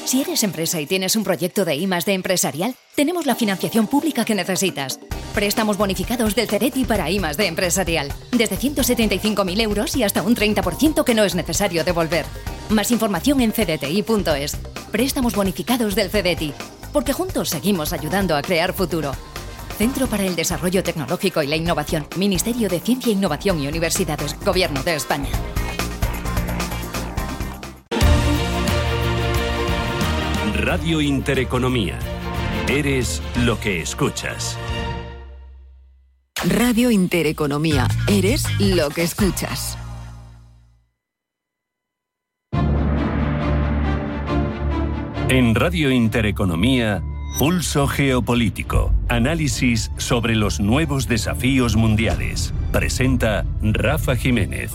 Si eres empresa y tienes un proyecto de I+D empresarial, tenemos la financiación pública que necesitas. Préstamos bonificados del CEDETI para I+D empresarial. Desde 175.000 euros y hasta un 30% que no es necesario devolver. Más información en cdti.es. Préstamos bonificados del CEDETI. Porque juntos seguimos ayudando a crear futuro. Centro para el Desarrollo Tecnológico y la Innovación. Ministerio de Ciencia, Innovación y Universidades. Gobierno de España. Radio Intereconomía. Eres lo que escuchas. Radio Intereconomía. Eres lo que escuchas. En Radio Intereconomía, Pulso Geopolítico. Análisis sobre los nuevos desafíos mundiales. Presenta Rafa Jiménez.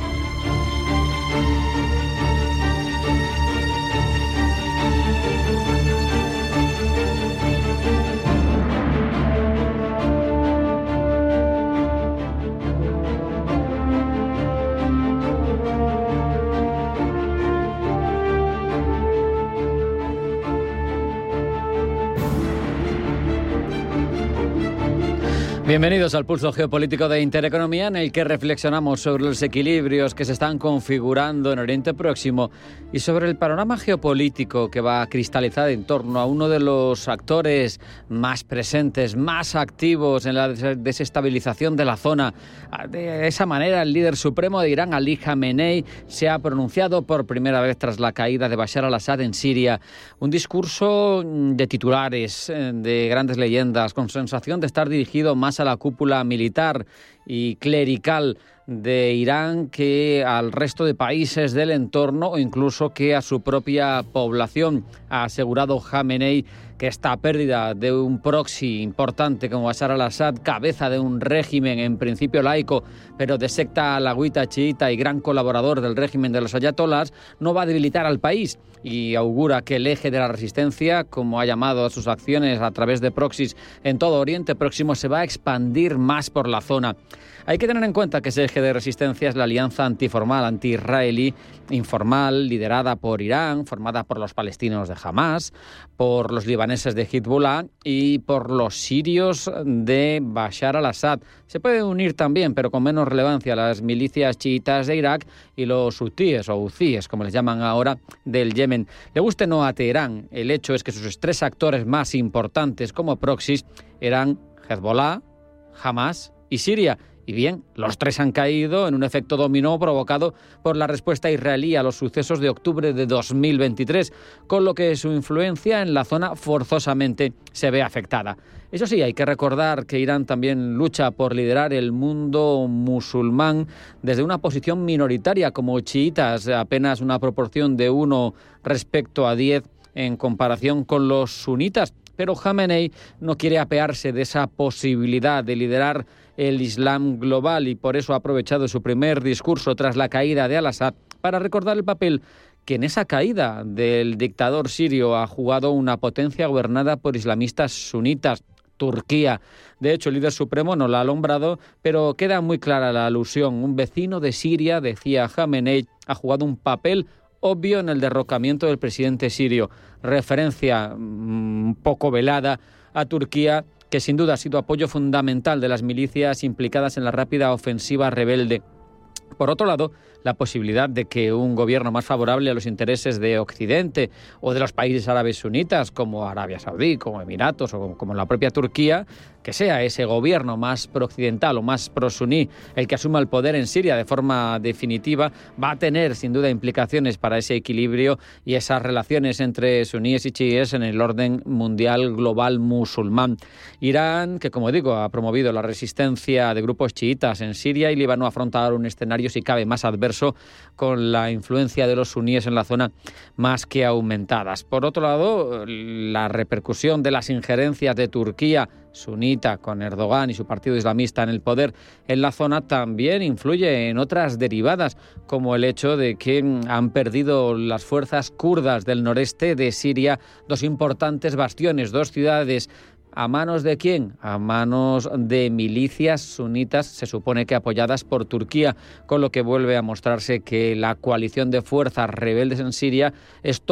Bienvenidos al Pulso Geopolítico de Intereconomía, en el que reflexionamos sobre los equilibrios que se están configurando en Oriente Próximo y sobre el panorama geopolítico que va a cristalizar en torno a uno de los actores más presentes, más activos en la desestabilización de la zona. De esa manera, el líder supremo de Irán, Ali Khamenei, se ha pronunciado por primera vez tras la caída de Bashar al-Assad en Siria. Un discurso de titulares, de grandes leyendas, con sensación de estar dirigido más a la cúpula militar y clerical de Irán que al resto de países del entorno o incluso que a su propia población. Ha asegurado Khamenei que esta pérdida de un proxy importante como Bashar al-Assad, cabeza de un régimen en principio laico, pero de secta alawita chiita y gran colaborador del régimen de los ayatolás, no va a debilitar al país, y augura que el eje de la resistencia, como ha llamado a sus acciones a través de proxies en todo Oriente Próximo, se va a expandir más por la zona. Hay que tener en cuenta que ese eje de resistencia es la alianza antiformal, anti-israelí, informal, liderada por Irán, formada por los palestinos de Hamas, por los libaneses de Hezbollah y por los sirios de Bashar al-Assad. Se pueden unir también, pero con menos relevancia, las milicias chiitas de Irak y los hutíes, o huzíes, como les llaman ahora, del Yemen. Le guste o no a Teherán, el hecho es que sus tres actores más importantes como proxies eran Hezbollah, Hamas y Siria. Y bien, los tres han caído en un efecto dominó provocado por la respuesta israelí a los sucesos de octubre de 2023, con lo que su influencia en la zona forzosamente se ve afectada. Eso sí, hay que recordar que Irán también lucha por liderar el mundo musulmán desde una posición minoritaria como chiitas, apenas una proporción de 1 respecto a 10 en comparación con los sunitas. Pero Khamenei no quiere apearse de esa posibilidad de liderar el Islam global y por eso ha aprovechado su primer discurso tras la caída de al-Assad para recordar el papel que en esa caída del dictador sirio ha jugado una potencia gobernada por islamistas sunitas, Turquía. De hecho, el líder supremo no la ha alumbrado, pero queda muy clara la alusión. Un vecino de Siria, decía Khamenei, ha jugado un papel obvio en el derrocamiento del presidente sirio. Referencia un poco velada a Turquía, que sin duda ha sido apoyo fundamental de las milicias implicadas en la rápida ofensiva rebelde. Por otro lado, la posibilidad de que un gobierno más favorable a los intereses de Occidente o de los países árabes sunitas, como Arabia Saudí, como Emiratos o como la propia Turquía, que sea ese gobierno más prooccidental o más prosuní el que asuma el poder en Siria de forma definitiva, va a tener sin duda implicaciones para ese equilibrio y esas relaciones entre suníes y chiíes en el orden mundial global musulmán. Irán, que como digo, ha promovido la resistencia de grupos chiitas en Siria y Líbano, a afrontar un escenario si cabe más adverso, con la influencia de los suníes en la zona más que aumentadas. Por otro lado, la repercusión de las injerencias de Turquía sunita con Erdogan y su partido islamista en el poder en la zona también influye en otras derivadas, como el hecho de que han perdido las fuerzas kurdas del noreste de Siria 2 importantes bastiones, 2 ciudades. ¿A manos de quién? A manos de milicias sunitas, se supone que apoyadas por Turquía, con lo que vuelve a mostrarse que la coalición de fuerzas rebeldes en Siria es todo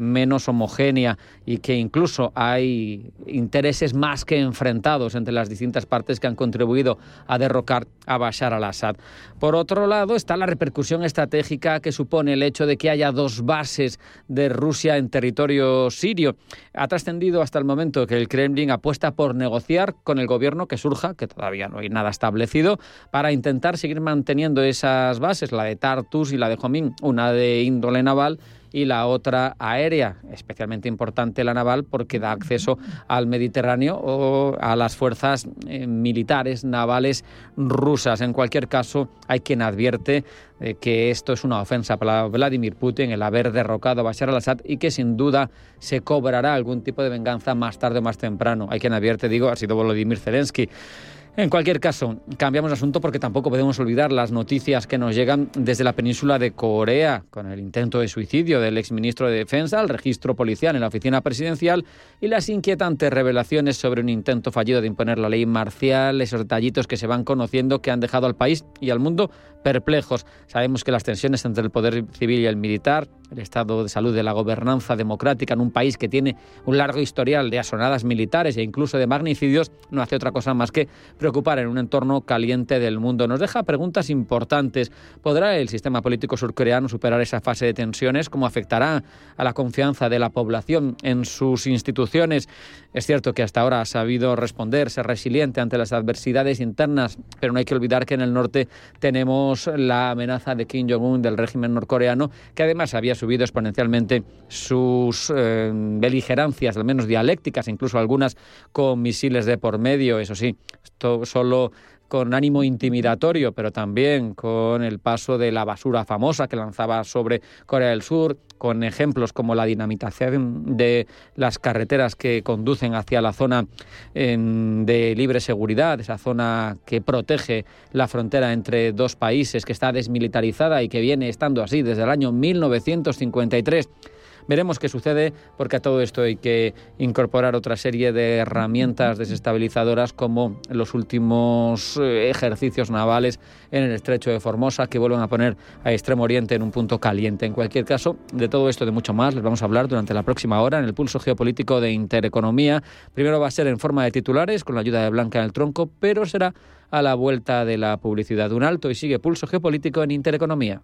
menos homogénea y que incluso hay intereses más que enfrentados entre las distintas partes que han contribuido a derrocar a Bashar al-Assad. Por otro lado, está la repercusión estratégica que supone el hecho de que haya 2 bases de Rusia en territorio sirio. Ha trascendido hasta el momento que el Kremlin apuesta por negociar con el gobierno que surja, que todavía no hay nada establecido, para intentar seguir manteniendo esas bases, la de Tartus y la de Jomín, una de índole naval y la otra aérea, especialmente importante la naval porque da acceso al Mediterráneo o a las fuerzas militares navales rusas. En cualquier caso, hay quien advierte que esto es una ofensa para Vladimir Putin, el haber derrocado a Bashar al-Assad, y que sin duda se cobrará algún tipo de venganza más tarde o más temprano. Hay quien advierte, ha sido Volodymyr Zelensky. En cualquier caso, cambiamos de asunto porque tampoco podemos olvidar las noticias que nos llegan desde la península de Corea, con el intento de suicidio del exministro de Defensa, el registro policial en la oficina presidencial y las inquietantes revelaciones sobre un intento fallido de imponer la ley marcial, esos detallitos que se van conociendo que han dejado al país y al mundo perplejos. Sabemos que las tensiones entre el poder civil y el militar, el estado de salud de la gobernanza democrática en un país que tiene un largo historial de asonadas militares e incluso de magnicidios, no hace otra cosa más que preocupar en un entorno caliente del mundo. Nos deja preguntas importantes. ¿Podrá el sistema político surcoreano superar esa fase de tensiones? ¿Cómo afectará a la confianza de la población en sus instituciones? Es cierto que hasta ahora ha sabido responder, ser resiliente ante las adversidades internas, pero no hay que olvidar que en el norte tenemos la amenaza de Kim Jong-un, del régimen norcoreano, que además había subido exponencialmente sus beligerancias, al menos dialécticas, incluso algunas con misiles de por medio. Eso sí, esto solo con ánimo intimidatorio, pero también con el paso de la basura famosa que lanzaba sobre Corea del Sur, con ejemplos como la dinamitación de las carreteras que conducen hacia la zona de libre seguridad, esa zona que protege la frontera entre 2 países, que está desmilitarizada y que viene estando así desde el año 1953. Veremos qué sucede, porque a todo esto hay que incorporar otra serie de herramientas desestabilizadoras, como los últimos ejercicios navales en el estrecho de Formosa, que vuelven a poner a Extremo Oriente en un punto caliente. En cualquier caso, de todo esto y de mucho más les vamos a hablar durante la próxima hora en el Pulso Geopolítico de Intereconomía. Primero va a ser en forma de titulares, con la ayuda de Blanca del Tronco, pero será a la vuelta de la publicidad. Un alto y sigue Pulso Geopolítico en Intereconomía.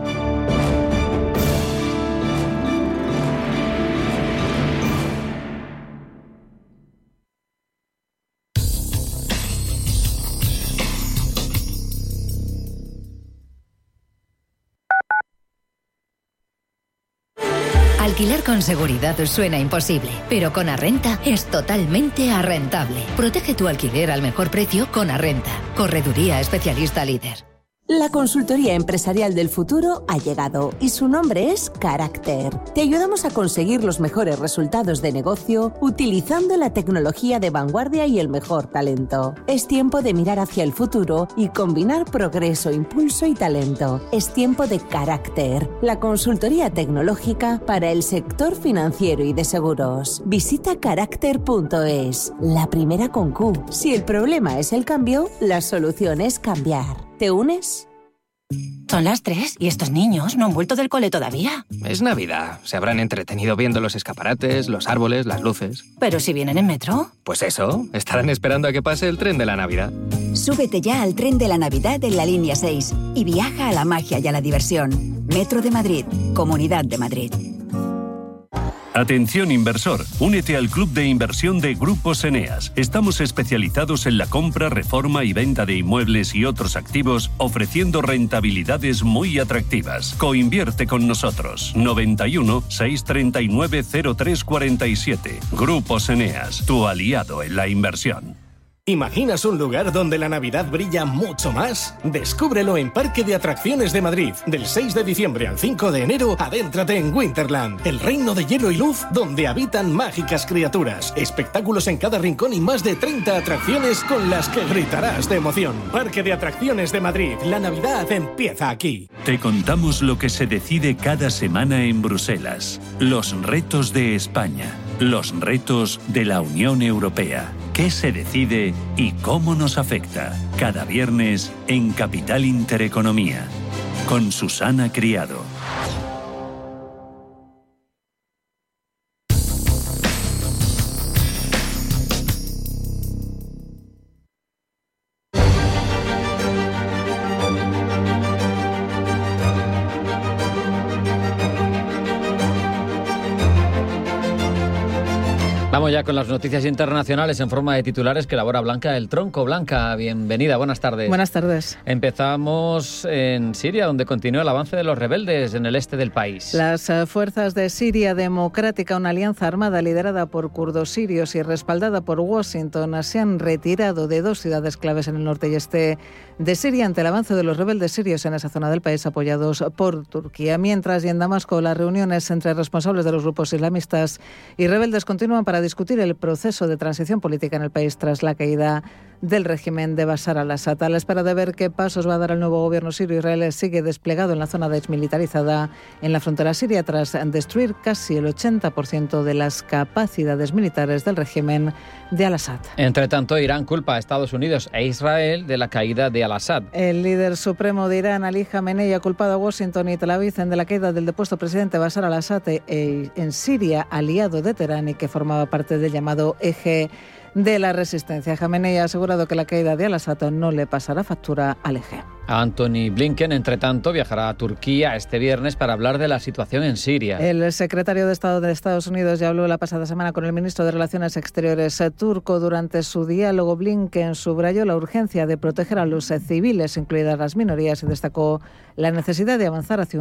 Alquilar con seguridad suena imposible, pero con Arrenta es totalmente arrentable. Protege tu alquiler al mejor precio con Arrenta. Correduría especialista líder. La consultoría empresarial del futuro ha llegado y su nombre es Carácter. Te ayudamos a conseguir los mejores resultados de negocio utilizando la tecnología de vanguardia y el mejor talento. Es tiempo de mirar hacia el futuro y combinar progreso, impulso y talento. Es tiempo de Carácter, la consultoría tecnológica para el sector financiero y de seguros. Visita carácter.es, la primera con Q. Si el problema es el cambio, la solución es cambiar. ¿Te unes? Son las 3 y estos niños no han vuelto del cole todavía. Es Navidad. Se habrán entretenido viendo los escaparates, los árboles, las luces. ¿Pero si vienen en metro? Pues eso, estarán esperando a que pase el tren de la Navidad. Súbete ya al tren de la Navidad en la línea 6 y viaja a la magia y a la diversión. Metro de Madrid, Comunidad de Madrid. Atención inversor, únete al club de inversión de Grupos Eneas. Estamos especializados en la compra, reforma y venta de inmuebles y otros activos, ofreciendo rentabilidades muy atractivas. Coinvierte con nosotros. 91 639 0347. Grupos Eneas, tu aliado en la inversión. ¿Imaginas un lugar donde la Navidad brilla mucho más? Descúbrelo en Parque de Atracciones de Madrid. Del 6 de diciembre al 5 de enero, adéntrate en Winterland, el reino de hielo y luz donde habitan mágicas criaturas. Espectáculos en cada rincón y más de 30 atracciones con las que gritarás de emoción. Parque de Atracciones de Madrid. La Navidad empieza aquí. Te contamos lo que se decide cada semana en Bruselas. Los retos de España. Los retos de la Unión Europea. ¿Qué se decide y cómo nos afecta? Cada viernes en Capital Intereconomía. Con Susana Criado. Vamos ya con las noticias internacionales en forma de titulares que elabora Blanca del Tronco. Blanca, bienvenida, buenas tardes. Buenas tardes. Empezamos en Siria, donde continúa el avance de los rebeldes en el este del país. Las fuerzas de Siria Democrática, una alianza armada liderada por kurdos sirios y respaldada por Washington, se han retirado de 2 ciudades claves en el norte y este de Siria ante el avance de los rebeldes sirios en esa zona del país apoyados por Turquía. Mientras, y en Damasco, las reuniones entre responsables de los grupos islamistas y rebeldes continúan para discutir el proceso de transición política en el país tras la caída del régimen de Bashar al-Assad. A la espera de ver qué pasos va a dar el nuevo gobierno sirio, Israel sigue desplegado en la zona desmilitarizada en la frontera siria tras destruir casi el 80% de las capacidades militares del régimen de al-Assad. Entre tanto, Irán culpa a Estados Unidos e Israel de la caída de al-Assad. El líder supremo de Irán, Ali Khamenei, ha culpado a Washington y Tel Aviv de la caída del depuesto presidente Bashar al-Assad en Siria, aliado de Teherán y que formaba parte del llamado eje de la resistencia. Khamenei ha asegurado que la caída de al-Assad no le pasará factura al eje. Anthony Blinken, entre tanto, viajará a Turquía este viernes para hablar de la situación en Siria. El secretario de Estado de Estados Unidos ya habló la pasada semana con el ministro de Relaciones Exteriores turco. Durante su diálogo, Blinken subrayó la urgencia de proteger a los civiles, incluidas las minorías, y destacó la necesidad de avanzar hacia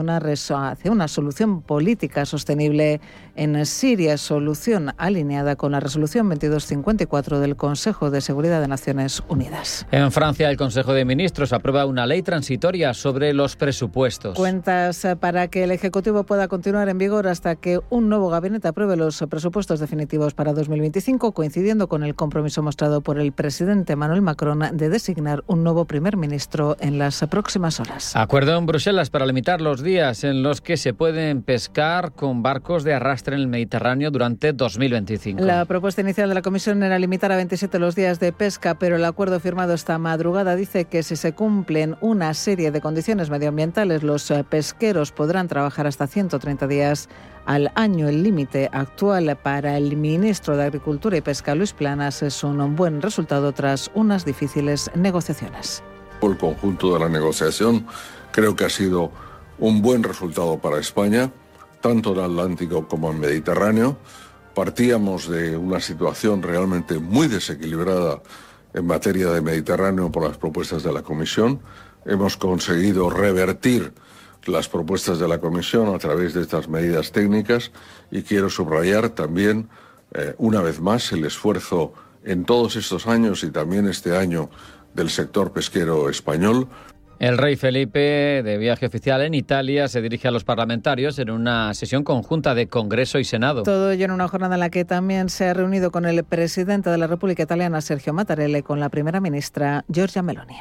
una solución política sostenible en Siria, solución alineada con la resolución 2254 del Consejo de Seguridad de Naciones Unidas. En Francia, el Consejo de Ministros aprueba una ley transitoria sobre los presupuestos. Cuentas para que el Ejecutivo pueda continuar en vigor hasta que un nuevo gabinete apruebe los presupuestos definitivos para 2025, coincidiendo con el compromiso mostrado por el presidente Emmanuel Macron de designar un nuevo primer ministro en las próximas horas. Acuerdo en Bruselas para limitar los días en los que se pueden pescar con barcos de arrastre en el Mediterráneo durante 2025. La propuesta inicial de la Comisión era limitar a 27 los días de pesca, pero el acuerdo firmado esta madrugada dice que si se cumplen una serie de condiciones medioambientales, los pesqueros podrán trabajar hasta 130 días al año. El límite actual para el ministro de Agricultura y Pesca, Luis Planas, es un buen resultado tras unas difíciles negociaciones. El conjunto de la negociación creo que ha sido un buen resultado para España, tanto en el Atlántico como en el Mediterráneo. Partíamos de una situación realmente muy desequilibrada en materia de Mediterráneo por las propuestas de la Comisión. Hemos conseguido revertir las propuestas de la Comisión a través de estas medidas técnicas y quiero subrayar también, una vez más, el esfuerzo en todos estos años y también este año del sector pesquero español. El rey Felipe, de viaje oficial en Italia, se dirige a los parlamentarios en una sesión conjunta de Congreso y Senado. Todo ello en una jornada en la que también se ha reunido con el presidente de la República Italiana, Sergio Mattarella, y con la primera ministra, Giorgia Meloni.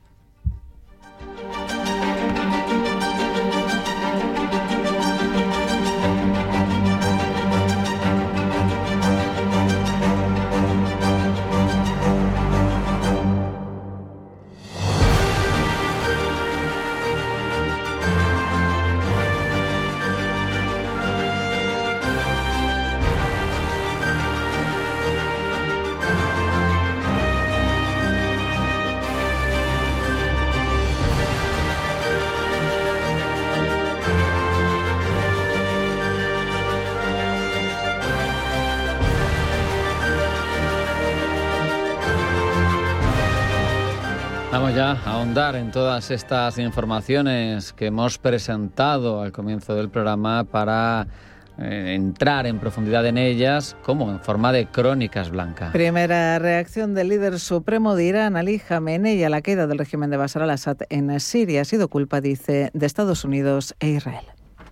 Vamos ya a ahondar en todas estas informaciones que hemos presentado al comienzo del programa para entrar en profundidad en ellas, como en forma de crónicas, Blanca. Primera reacción del líder supremo de Irán, Ali Khamenei, a la caída del régimen de Bashar al-Assad en Siria. Ha sido culpa, dice, de Estados Unidos e Israel.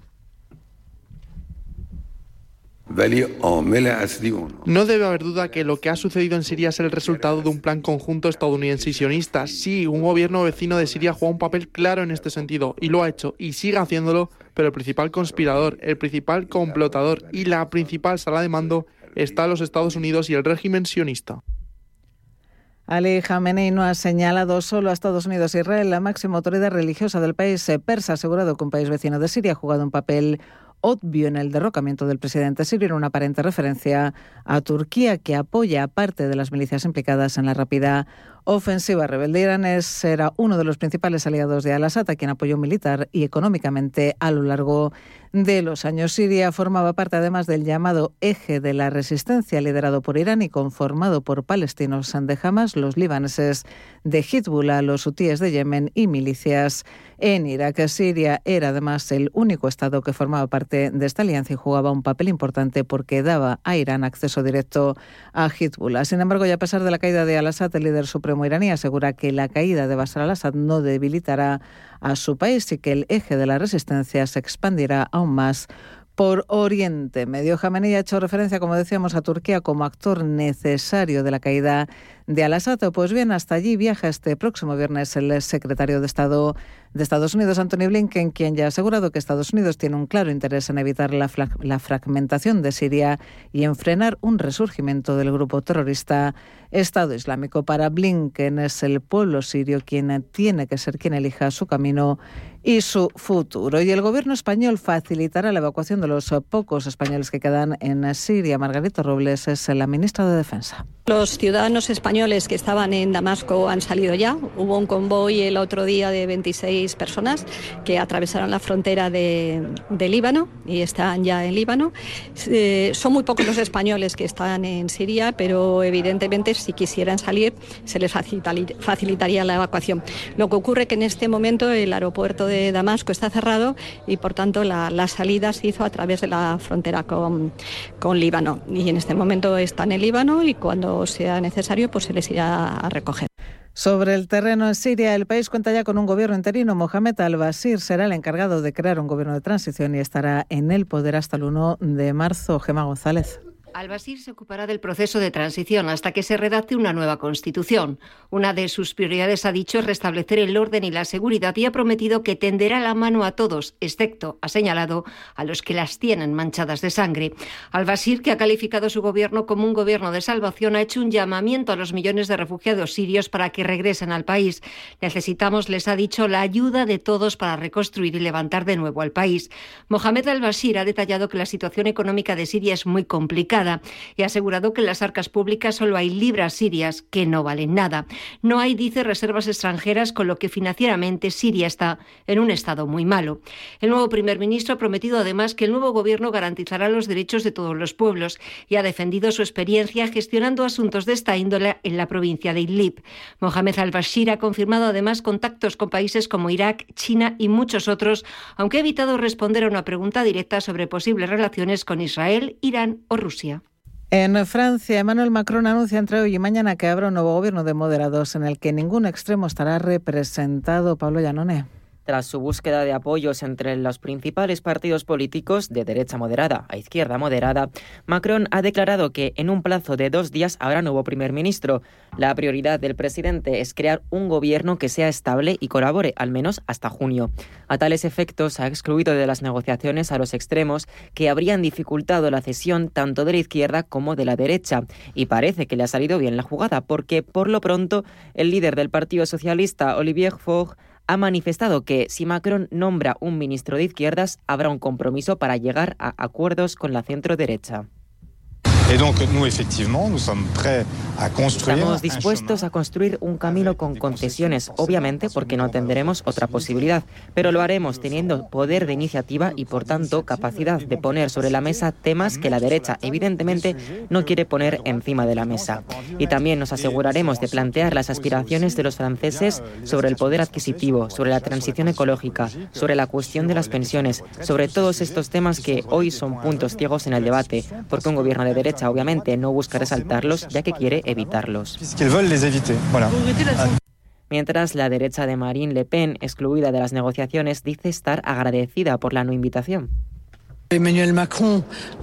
No debe haber duda que lo que ha sucedido en Siria es el resultado de un plan conjunto estadounidense y sionista. Sí, un gobierno vecino de Siria juega un papel claro en este sentido, y lo ha hecho, y sigue haciéndolo, pero el principal conspirador, el principal complotador y la principal sala de mando está los Estados Unidos y el régimen sionista. Ali Khamenei no ha señalado solo a Estados Unidos e Israel. La máxima autoridad religiosa del país persa ha asegurado que un país vecino de Siria ha jugado un papel obvio en el derrocamiento del presidente sirio, en una aparente referencia a Turquía, que apoya a parte de las milicias implicadas en la rápida ofensiva rebelde. Irán era uno de los principales aliados de Al-Assad, a quien apoyó militar y económicamente a lo largo de los años. Siria formaba parte además del llamado eje de la resistencia, liderado por Irán y conformado por palestinos de Hamas, los libaneses de Hezbollah, los hutíes de Yemen y milicias en Irak. Siria era además el único estado que formaba parte de esta alianza y jugaba un papel importante porque daba a Irán acceso directo a Hezbollah. Sin embargo, y a pesar de la caída de Al-Assad, el líder supremo iraní asegura que la caída de Bashar al-Assad no debilitará a su país y que el eje de la resistencia se expandirá aún más por Oriente Medio. Jamenei ha hecho referencia, como decíamos, a Turquía como actor necesario de la caída de Al-Assad. Pues bien, hasta allí viaja este próximo viernes el secretario de Estado de Estados Unidos, Antony Blinken, quien ya ha asegurado que Estados Unidos tiene un claro interés en evitar la fragmentación de Siria y en frenar un resurgimiento del grupo terrorista Estado Islámico. Para Blinken es el pueblo sirio quien tiene que ser quien elija su camino y su futuro. Y el gobierno español facilitará la evacuación de los pocos españoles que quedan en Siria. Margarita Robles es la ministra de Defensa. Los ciudadanos españoles que estaban en Damasco han salido ya. Hubo un convoy el otro día de 26 personas que atravesaron la frontera de Líbano y están ya en Líbano. Son muy pocos los españoles que están en Siria, pero evidentemente si quisieran salir se les facilitaría la evacuación. Lo que ocurre es que en este momento el aeropuerto de Damasco está cerrado y por tanto la salida se hizo a través de la frontera con Líbano. Y en este momento están en Líbano y cuando sea necesario pues se les irá a recoger. Sobre el terreno en Siria, el país cuenta ya con un gobierno interino. Mohamed al-Bashir será el encargado de crear un gobierno de transición y estará en el poder hasta el 1 de marzo. Gemma González. Al-Bashir se ocupará del proceso de transición hasta que se redacte una nueva constitución. Una de sus prioridades, ha dicho, es restablecer el orden y la seguridad y ha prometido que tenderá la mano a todos, excepto, ha señalado, a los que las tienen manchadas de sangre. Al-Bashir, que ha calificado su gobierno como un gobierno de salvación, ha hecho un llamamiento a los millones de refugiados sirios para que regresen al país. Necesitamos, les ha dicho, la ayuda de todos para reconstruir y levantar de nuevo al país. Mohamed al-Bashir ha detallado que la situación económica de Siria es muy complicada y ha asegurado que en las arcas públicas solo hay libras sirias que no valen nada. No hay, dice, reservas extranjeras, con lo que financieramente Siria está en un estado muy malo. El nuevo primer ministro ha prometido además que el nuevo gobierno garantizará los derechos de todos los pueblos y ha defendido su experiencia gestionando asuntos de esta índole en la provincia de Idlib. Mohamed al-Bashir ha confirmado además contactos con países como Irak, China y muchos otros, aunque ha evitado responder a una pregunta directa sobre posibles relaciones con Israel, Irán o Rusia. En Francia, Emmanuel Macron anuncia entre hoy y mañana que habrá un nuevo gobierno de moderados en el que ningún extremo estará representado. Pablo Llanone. Tras su búsqueda de apoyos entre los principales partidos políticos de derecha moderada a izquierda moderada, Macron ha declarado que en un plazo de 2 días habrá nuevo primer ministro. La prioridad del presidente es crear un gobierno que sea estable y colabore, al menos hasta junio. A tales efectos, ha excluido de las negociaciones a los extremos que habrían dificultado la cesión tanto de la izquierda como de la derecha. Y parece que le ha salido bien la jugada, porque por lo pronto el líder del Partido Socialista, Olivier Faure, ha manifestado que si Macron nombra un ministro de izquierdas, habrá un compromiso para llegar a acuerdos con la centroderecha. Estamos dispuestos a construir un camino con concesiones, obviamente, porque no tendremos otra posibilidad, pero lo haremos teniendo poder de iniciativa y, por tanto, capacidad de poner sobre la mesa temas que la derecha, evidentemente, no quiere poner encima de la mesa. Y también nos aseguraremos de plantear las aspiraciones de los franceses sobre el poder adquisitivo, sobre la transición ecológica, sobre la cuestión de las pensiones, sobre todos estos temas que hoy son puntos ciegos en el debate, porque un gobierno de derecha obviamente no busca resaltarlos, ya que quiere evitarlos. Mientras, la derecha de Marine Le Pen, excluida de las negociaciones, dice estar agradecida por la no invitación. Emmanuel Macron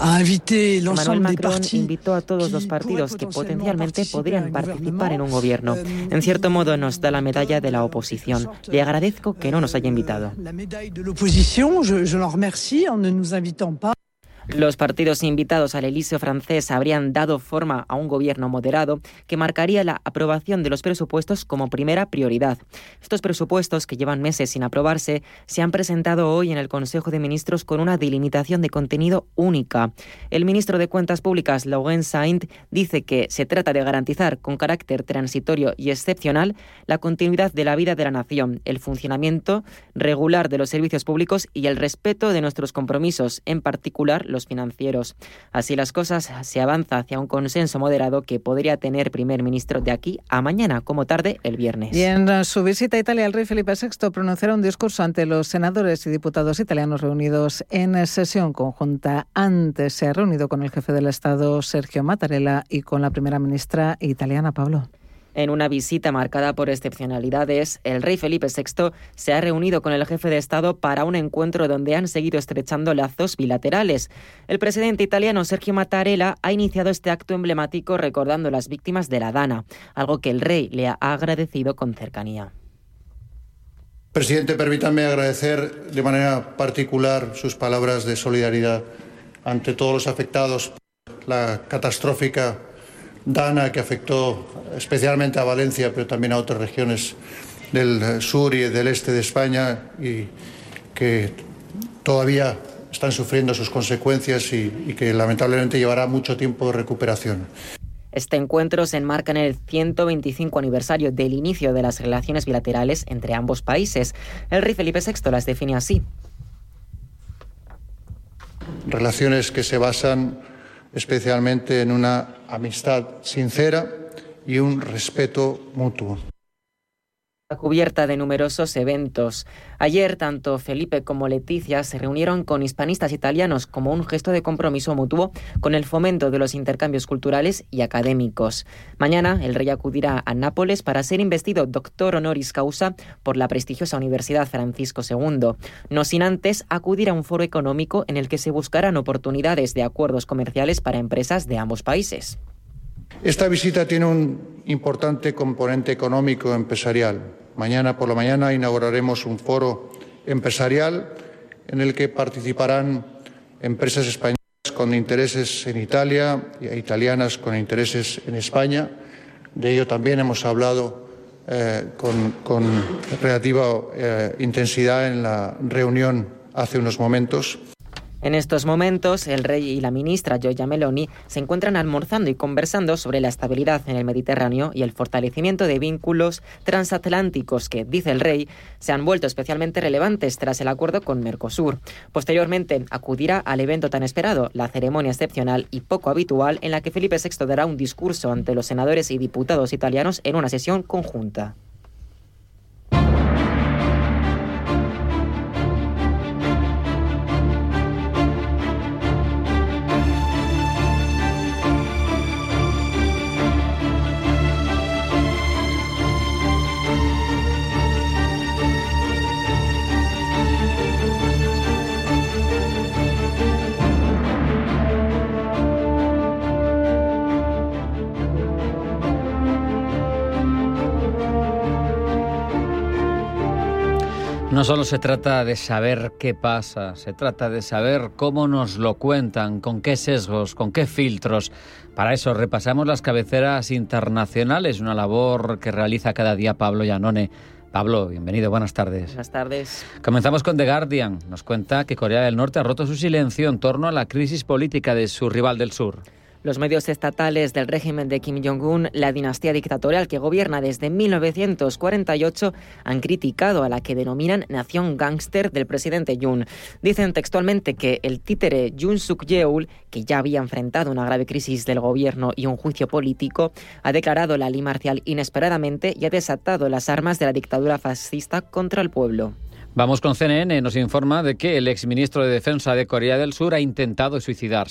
invitó a todos los partidos que potencialmente podrían participar en un gobierno. En cierto modo nos da la medalla de la oposición. Le agradezco que no nos haya invitado. Los partidos invitados al Elíseo francés habrían dado forma a un gobierno moderado que marcaría la aprobación de los presupuestos como primera prioridad. Estos presupuestos, que llevan meses sin aprobarse, se han presentado hoy en el Consejo de Ministros con una delimitación de contenido única. El ministro de Cuentas Públicas, Laurent Saint, dice que se trata de garantizar con carácter transitorio y excepcional la continuidad de la vida de la nación, el funcionamiento regular de los servicios públicos y el respeto de nuestros compromisos, en particular los financieros. Así las cosas, se avanza hacia un consenso moderado que podría tener primer ministro de aquí a mañana, como tarde el viernes. Y en su visita a Italia, el rey Felipe VI pronunciará un discurso ante los senadores y diputados italianos reunidos en sesión conjunta. Antes se ha reunido con el jefe del Estado, Sergio Mattarella, y con la primera ministra italiana, Pablo. En una visita marcada por excepcionalidades, el rey Felipe VI se ha reunido con el jefe de Estado para un encuentro donde han seguido estrechando lazos bilaterales. El presidente italiano Sergio Mattarella ha iniciado este acto emblemático recordando las víctimas de la Dana, algo que el rey le ha agradecido con cercanía. Presidente, permítanme agradecer de manera particular sus palabras de solidaridad ante todos los afectados por la catastrófica Dana, que afectó especialmente a Valencia, pero también a otras regiones del sur y del este de España, y que todavía están sufriendo sus consecuencias y que lamentablemente llevará mucho tiempo de recuperación. Este encuentro se enmarca en el 125 aniversario del inicio de las relaciones bilaterales entre ambos países. El rey Felipe VI las define así. Relaciones que se basan especialmente en una amistad sincera y un respeto mutuo. Cubierta de numerosos eventos. Ayer, tanto Felipe como Leticia se reunieron con hispanistas italianos como un gesto de compromiso mutuo con el fomento de los intercambios culturales y académicos. Mañana, el rey acudirá a Nápoles para ser investido doctor honoris causa por la prestigiosa Universidad Francisco II, no sin antes acudir a un foro económico en el que se buscarán oportunidades de acuerdos comerciales para empresas de ambos países. Esta visita tiene un importante componente económico empresarial. Mañana por la mañana inauguraremos un foro empresarial en el que participarán empresas españolas con intereses en Italia e italianas con intereses en España. De ello también hemos hablado con relativa intensidad en la reunión hace unos momentos. En estos momentos, el rey y la ministra Giorgia Meloni se encuentran almorzando y conversando sobre la estabilidad en el Mediterráneo y el fortalecimiento de vínculos transatlánticos que, dice el rey, se han vuelto especialmente relevantes tras el acuerdo con Mercosur. Posteriormente, acudirá al evento tan esperado, la ceremonia excepcional y poco habitual en la que Felipe VI dará un discurso ante los senadores y diputados italianos en una sesión conjunta. No solo se trata de saber qué pasa, se trata de saber cómo nos lo cuentan, con qué sesgos, con qué filtros. Para eso repasamos las cabeceras internacionales, una labor que realiza cada día Pablo Iannone. Pablo, bienvenido, buenas tardes. Buenas tardes. Comenzamos con The Guardian. Nos cuenta que Corea del Norte ha roto su silencio en torno a la crisis política de su rival del sur. Los medios estatales del régimen de Kim Jong-un, la dinastía dictatorial que gobierna desde 1948, han criticado a la que denominan nación gángster del presidente Yoon. Dicen textualmente que el títere Yoon Suk-yeol, que ya había enfrentado una grave crisis del gobierno y un juicio político, ha declarado la ley marcial inesperadamente y ha desatado las armas de la dictadura fascista contra el pueblo. Vamos con CNN, nos informa de que el exministro de Defensa de Corea del Sur ha intentado suicidarse.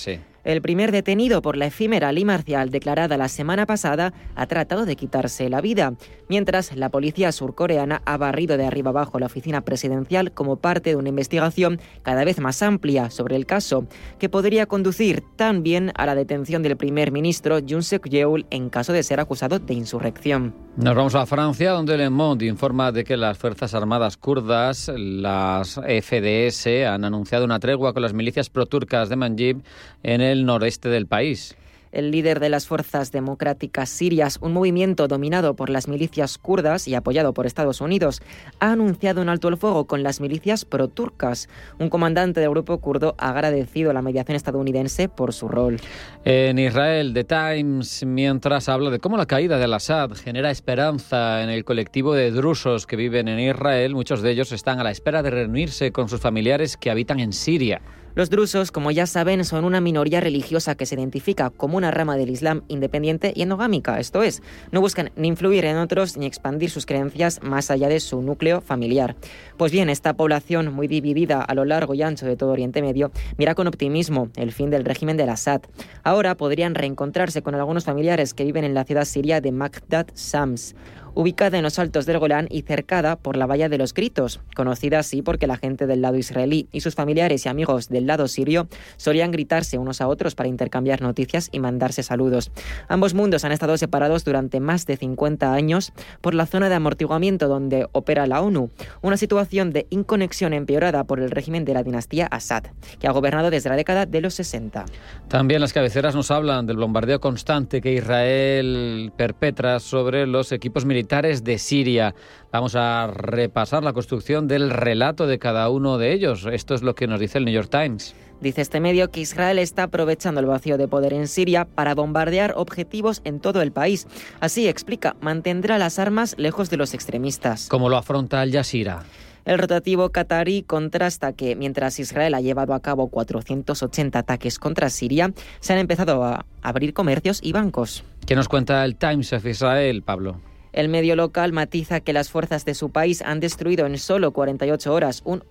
El primer detenido por la efímera ley marcial declarada la semana pasada ha tratado de quitarse la vida, mientras la policía surcoreana ha barrido de arriba abajo la oficina presidencial como parte de una investigación cada vez más amplia sobre el caso, que podría conducir también a la detención del primer ministro Yoon Suk-yeol en caso de ser acusado de insurrección. Nos vamos a Francia, donde Le Monde informa de que las Fuerzas Armadas kurdas, las FDS, han anunciado una tregua con las milicias proturcas de Manjib en el noreste del país. El líder de las Fuerzas Democráticas Sirias, un movimiento dominado por las milicias kurdas y apoyado por Estados Unidos, ha anunciado un alto el fuego con las milicias proturcas. Un comandante del grupo kurdo ha agradecido la mediación estadounidense por su rol. En Israel, The Times, mientras habla de cómo la caída de Al-Assad genera esperanza en el colectivo de drusos que viven en Israel, muchos de ellos están a la espera de reunirse con sus familiares que habitan en Siria. Los drusos, como ya saben, son una minoría religiosa que se identifica como una rama del Islam independiente y endogámica, esto es, no buscan ni influir en otros ni expandir sus creencias más allá de su núcleo familiar. Pues bien, esta población muy dividida a lo largo y ancho de todo Oriente Medio mira con optimismo el fin del régimen de Al-Assad. Ahora podrían reencontrarse con algunos familiares que viven en la ciudad siria de Maghdad Shams, ubicada en los altos del Golán y cercada por la Valla de los Gritos, conocida así porque la gente del lado israelí y sus familiares y amigos del lado sirio solían gritarse unos a otros para intercambiar noticias y mandarse saludos. Ambos mundos han estado separados durante más de 50 años por la zona de amortiguamiento donde opera la ONU, una situación de inconexión empeorada por el régimen de la dinastía Assad, que ha gobernado desde la década de los 60. También las cabeceras nos hablan del bombardeo constante que Israel perpetra sobre los equipos militares de Siria. Vamos a repasar la construcción del relato de cada uno de ellos. Esto es lo que nos dice el New York Times. Dice este medio que Israel está aprovechando el vacío de poder en Siria para bombardear objetivos en todo el país. Así, explica, mantendrá las armas lejos de los extremistas. ¿Cómo lo afronta Al Jazeera? El rotativo qatarí contrasta que, mientras Israel ha llevado a cabo 480 ataques contra Siria, se han empezado a abrir comercios y bancos. ¿Qué nos cuenta el Times of Israel, Pablo? El medio local matiza que las fuerzas de su país han destruido en solo 48 horas un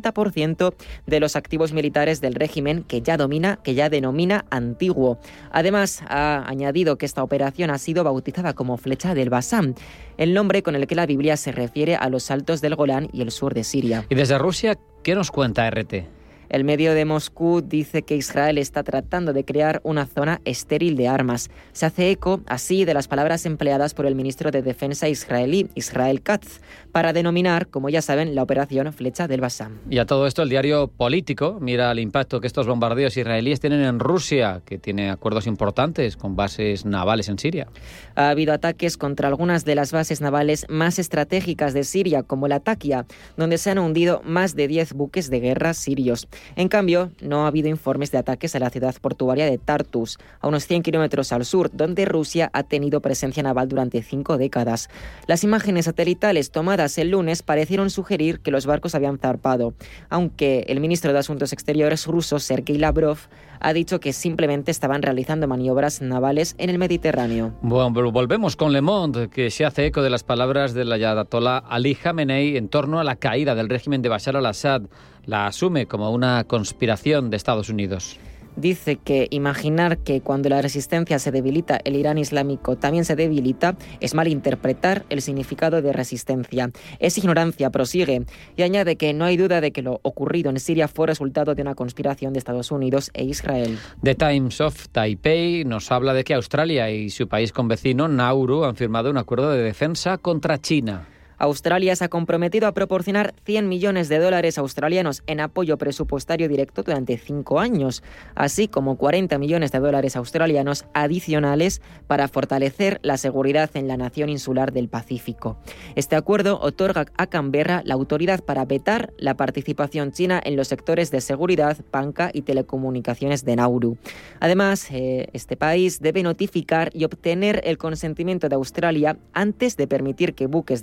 80% de los activos militares del régimen que ya denomina antiguo. Además, ha añadido que esta operación ha sido bautizada como Flecha del Basán, el nombre con el que la Biblia se refiere a los altos del Golán y el sur de Siria. Y desde Rusia, ¿qué nos cuenta RT? El medio de Moscú dice que Israel está tratando de crear una zona estéril de armas. Se hace eco, así, de las palabras empleadas por el ministro de Defensa israelí, Israel Katz, para denominar, como ya saben, la operación Flecha del Basán. Y a todo esto, el diario Político mira el impacto que estos bombardeos israelíes tienen en Rusia, que tiene acuerdos importantes con bases navales en Siria. Ha habido ataques contra algunas de las bases navales más estratégicas de Siria, como la Takia, donde se han hundido más de 10 buques de guerra sirios. En cambio, no ha habido informes de ataques a la ciudad portuaria de Tartus, a unos 100 kilómetros al sur, donde Rusia ha tenido presencia naval durante 5 décadas. Las imágenes satelitales tomadas el lunes parecieron sugerir que los barcos habían zarpado, aunque el ministro de Asuntos Exteriores ruso, Sergei Lavrov, ha dicho que simplemente estaban realizando maniobras navales en el Mediterráneo. Bueno, volvemos con Le Monde, que se hace eco de las palabras del ayatolá Ali Khamenei en torno a la caída del régimen de Bashar al-Assad. La asume como una conspiración de Estados Unidos. Dice que imaginar que cuando la resistencia se debilita, el Irán islámico también se debilita, es malinterpretar el significado de resistencia. Es ignorancia, prosigue, y añade que no hay duda de que lo ocurrido en Siria fue resultado de una conspiración de Estados Unidos e Israel. The Times of Taipei nos habla de que Australia y su país convecino, Nauru, han firmado un acuerdo de defensa contra China. Australia se ha comprometido a proporcionar $100 millones australianos en apoyo presupuestario directo durante 5 años, así como $40 millones australianos adicionales para fortalecer la seguridad en la nación insular del Pacífico. Este acuerdo otorga a Canberra la autoridad para vetar la participación china en los sectores de seguridad, banca y telecomunicaciones de Nauru. Además, este país debe notificar y obtener el consentimiento de Australia antes de permitir que buques de la Marina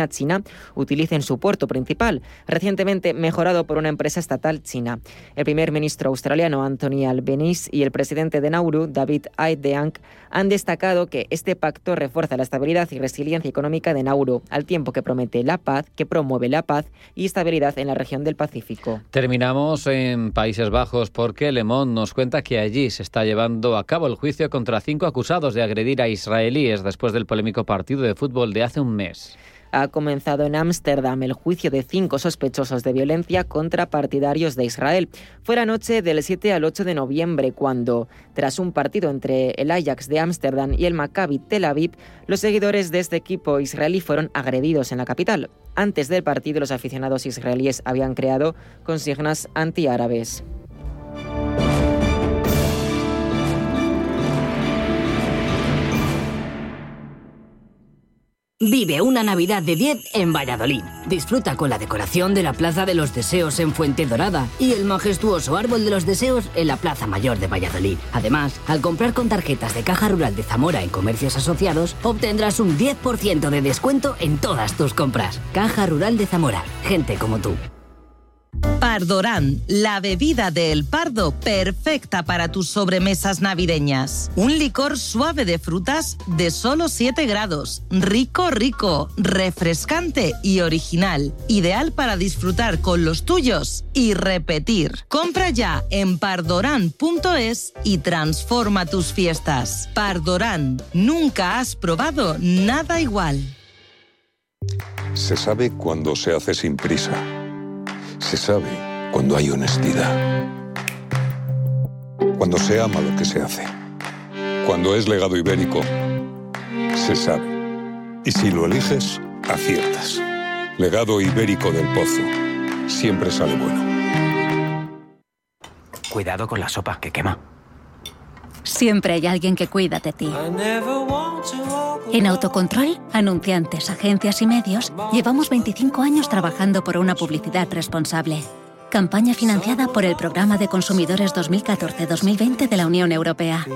Marina china utilicen su puerto principal, recientemente mejorado por una empresa estatal china. El primer ministro australiano Anthony Albanese y el presidente de Nauru, David Aideang, han destacado que este pacto refuerza la estabilidad y resiliencia económica de Nauru, al tiempo que promueve la paz y estabilidad en la región del Pacífico. Terminamos en Países Bajos porque Le Monde nos cuenta que allí se está llevando a cabo el juicio contra 5 acusados de agredir a israelíes después del polémico partido de fútbol de hace un mes. Ha comenzado en Ámsterdam el juicio de 5 sospechosos de violencia contra partidarios de Israel. Fue la noche del 7 al 8 de noviembre cuando, tras un partido entre el Ajax de Ámsterdam y el Maccabi Tel Aviv, los seguidores de este equipo israelí fueron agredidos en la capital. Antes del partido, los aficionados israelíes habían creado consignas antiárabes. Vive una Navidad de 10 en Valladolid. Disfruta con la decoración de la Plaza de los Deseos en Fuenterrabía y el majestuoso Árbol de los Deseos en la Plaza Mayor de Valladolid. Además, al comprar con tarjetas de Caja Rural de Zamora en comercios asociados, obtendrás un 10% de descuento en todas tus compras. Caja Rural de Zamora. Gente como tú. Pardorán, la bebida de El Pardo perfecta para tus sobremesas navideñas. Un licor suave de frutas de solo 7 grados. Rico, refrescante y original. Ideal para disfrutar con los tuyos y repetir. Compra ya en pardorán.es y transforma tus fiestas. Pardorán, nunca has probado nada igual. Se sabe cuando se hace sin prisa. Se sabe cuando hay honestidad, cuando se ama lo que se hace, cuando es legado ibérico, se sabe. Y si lo eliges, aciertas. Legado ibérico del Pozo, siempre sale bueno. Cuidado con la sopa, que quema. Siempre hay alguien que cuida de ti. En Autocontrol, anunciantes, agencias y medios, llevamos 25 años trabajando por una publicidad responsable. Campaña financiada por el Programa de Consumidores 2014-2020 de la Unión Europea.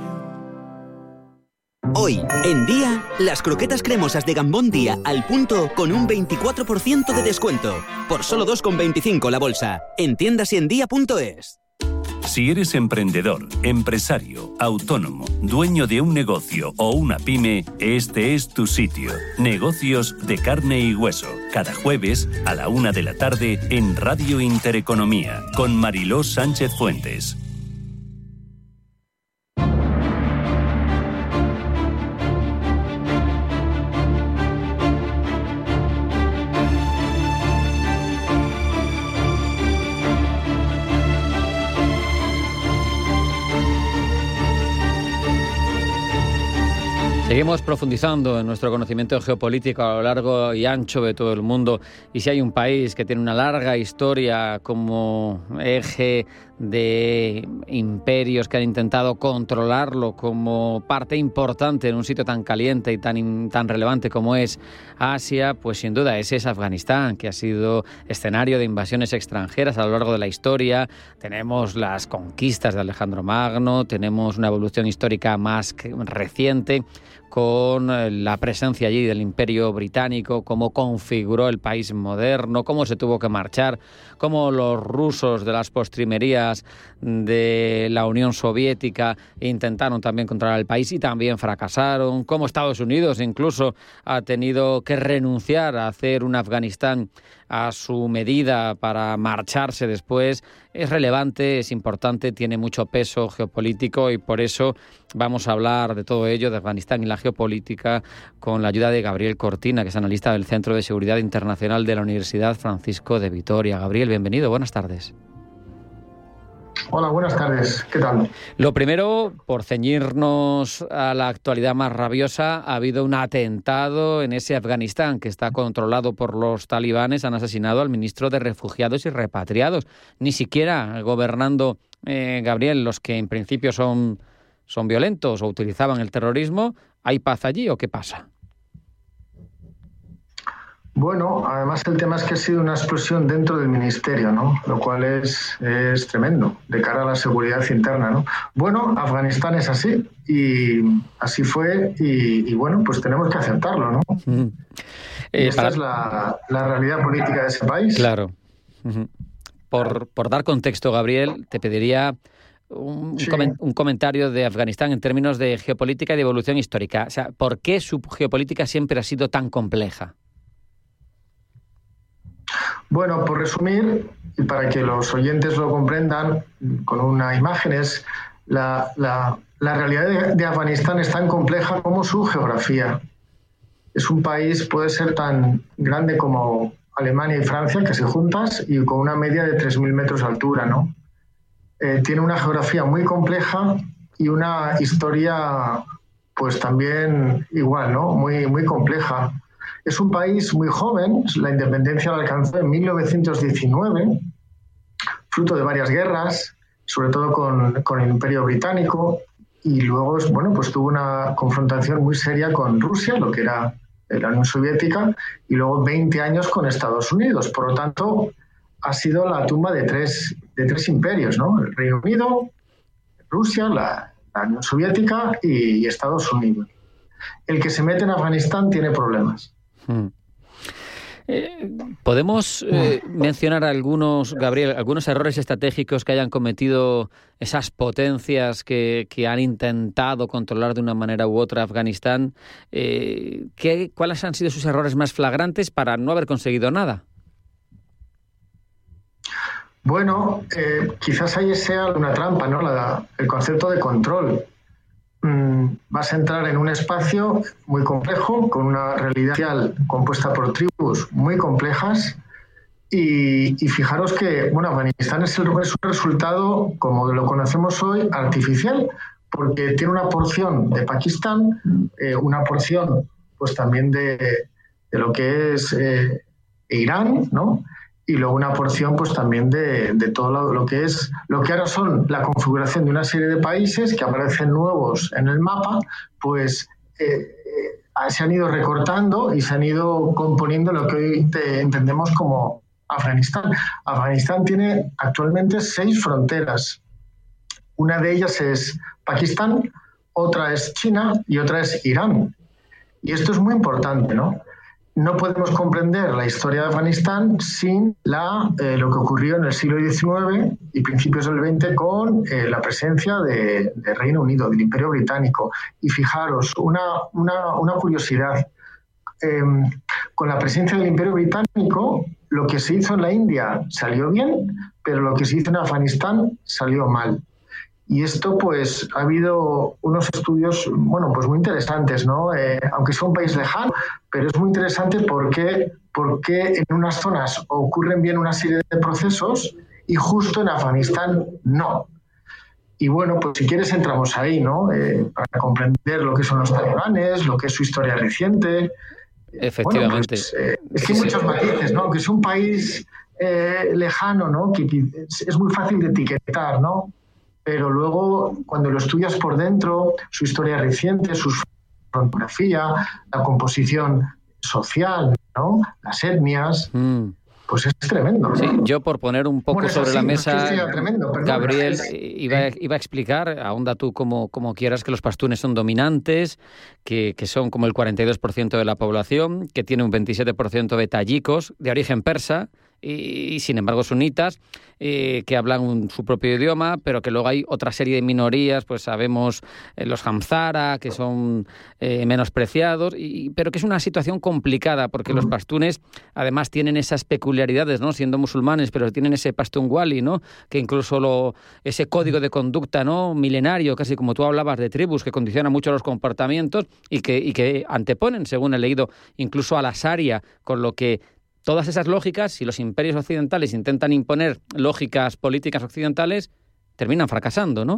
Hoy, en Día, las croquetas cremosas de Gambón Día al punto con un 24% de descuento. Por solo 2,25 la bolsa. En tiendas y en día.es. Si eres emprendedor, empresario, autónomo, dueño de un negocio o una pyme, este es tu sitio. Negocios de carne y hueso. Cada jueves a la 1 de la tarde en Radio Intereconomía con Mariló Sánchez Fuentes. Seguimos profundizando en nuestro conocimiento geopolítico a lo largo y ancho de todo el mundo, y si hay un país que tiene una larga historia como eje de imperios que han intentado controlarlo como parte importante en un sitio tan caliente y tan relevante como es Asia, pues sin duda ese es Afganistán, que ha sido escenario de invasiones extranjeras a lo largo de la historia. Tenemos las conquistas de Alejandro Magno, tenemos una evolución histórica más reciente con la presencia allí del Imperio Británico, cómo configuró el país moderno, cómo se tuvo que marchar, cómo los rusos de las postrimerías de la Unión Soviética intentaron también controlar el país y también fracasaron, cómo Estados Unidos incluso ha tenido que renunciar a hacer un Afganistán a su medida para marcharse después. Es relevante, es importante, tiene mucho peso geopolítico y por eso vamos a hablar de todo ello, de Afganistán y la geopolítica, con la ayuda de Gabriel Cortina, que es analista del Centro de Seguridad Internacional de la Universidad Francisco de Vitoria. Gabriel, bienvenido, buenas tardes. Hola, buenas tardes. ¿Qué tal? Lo primero, por ceñirnos a la actualidad más rabiosa, ha habido un atentado en ese Afganistán que está controlado por los talibanes. Han asesinado al ministro de Refugiados y Repatriados. Ni siquiera gobernando, Gabriel, los que en principio son violentos o utilizaban el terrorismo. ¿Hay paz allí o qué pasa? Bueno, además el tema es que ha sido una explosión dentro del ministerio, ¿no? Lo cual es tremendo de cara a la seguridad interna, ¿no? Bueno, Afganistán es así y así fue y bueno, pues tenemos que aceptarlo, ¿no? Esta es la realidad política de ese país. Claro. Por dar contexto, Gabriel, te pediría un comentario de Afganistán en términos de geopolítica y de evolución histórica. O sea, ¿por qué su geopolítica siempre ha sido tan compleja? Bueno, por resumir, y para que los oyentes lo comprendan con una imagen, es la realidad de Afganistán es tan compleja como su geografía. Es un país, puede ser tan grande como Alemania y Francia, que se juntas, y con una media de 3.000 metros de altura, ¿no? Tiene una geografía muy compleja y una historia, pues también igual, ¿no? Muy, muy compleja. Es un país muy joven, la independencia la alcanzó en 1919, fruto de varias guerras, sobre todo con el Imperio Británico, y luego, bueno, pues tuvo una confrontación muy seria con Rusia, lo que era la Unión Soviética, y luego 20 años con Estados Unidos. Por lo tanto, ha sido la tumba de tres imperios, ¿no? El Reino Unido, Rusia, la Unión Soviética y Estados Unidos. El que se mete en Afganistán tiene problemas. ¿Podemos mencionar Gabriel, algunos errores estratégicos que hayan cometido esas potencias que han intentado controlar de una manera u otra Afganistán? ¿Cuáles han sido sus errores más flagrantes para no haber conseguido nada? Bueno, quizás ahí sea una trampa, ¿no? El concepto de control. Vas a entrar en un espacio muy complejo, con una realidad social compuesta por tribus muy complejas, y fijaros que, bueno, Afganistán es un resultado, como lo conocemos hoy, artificial, porque tiene una porción de Pakistán, una porción pues también de lo que es Irán, ¿no? Y luego una porción pues también de todo lo que ahora son la configuración de una serie de países que aparecen nuevos en el mapa, pues se han ido recortando y se han ido componiendo lo que hoy entendemos como Afganistán. Afganistán tiene actualmente 6 fronteras. Una de ellas es Pakistán, otra es China y otra es Irán. Y esto es muy importante, ¿no? No podemos comprender la historia de Afganistán sin lo que ocurrió en el siglo XIX y principios del XX con la presencia del Reino Unido, del Imperio Británico. Y fijaros, una curiosidad. Con la presencia del Imperio Británico, lo que se hizo en la India salió bien, pero lo que se hizo en Afganistán salió mal. Y esto, pues, ha habido unos estudios, bueno, pues muy interesantes, ¿no? Aunque sea un país lejano, pero es muy interesante porque en unas zonas ocurren bien una serie de procesos y justo en Afganistán no. Y bueno, pues si quieres entramos ahí, ¿no? Para comprender lo que son los talibanes, lo que es su historia reciente. Efectivamente. Bueno, pues, es que hay muchos matices, ¿no? Que es un país lejano, ¿no? Que es muy fácil de etiquetar, ¿no? Pero luego, cuando lo estudias por dentro, su historia reciente, su fotografía, la composición social, ¿no? Las etnias, pues es tremendo, ¿no? Sí, yo por poner un poco sobre la mesa, tremendo, Gabriel, iba a explicar, ahonda tú como quieras, que los pastunes son dominantes, que son como el 42% de la población, que tiene un 27% de tayikos de origen persa, y sin embargo sunitas, que hablan su propio idioma, pero que luego hay otra serie de minorías, pues sabemos los Hamzara, que son menospreciados, pero que es una situación complicada, porque los pastunes además tienen esas peculiaridades, ¿no? Siendo musulmanes, pero tienen ese pastunwali, ¿no? Que incluso ese código de conducta, ¿no? Milenario, casi como tú hablabas, de tribus, que condiciona mucho los comportamientos y que anteponen, según he leído, incluso a la Sharia, con lo que todas esas lógicas, si los imperios occidentales intentan imponer lógicas políticas occidentales, terminan fracasando, ¿no?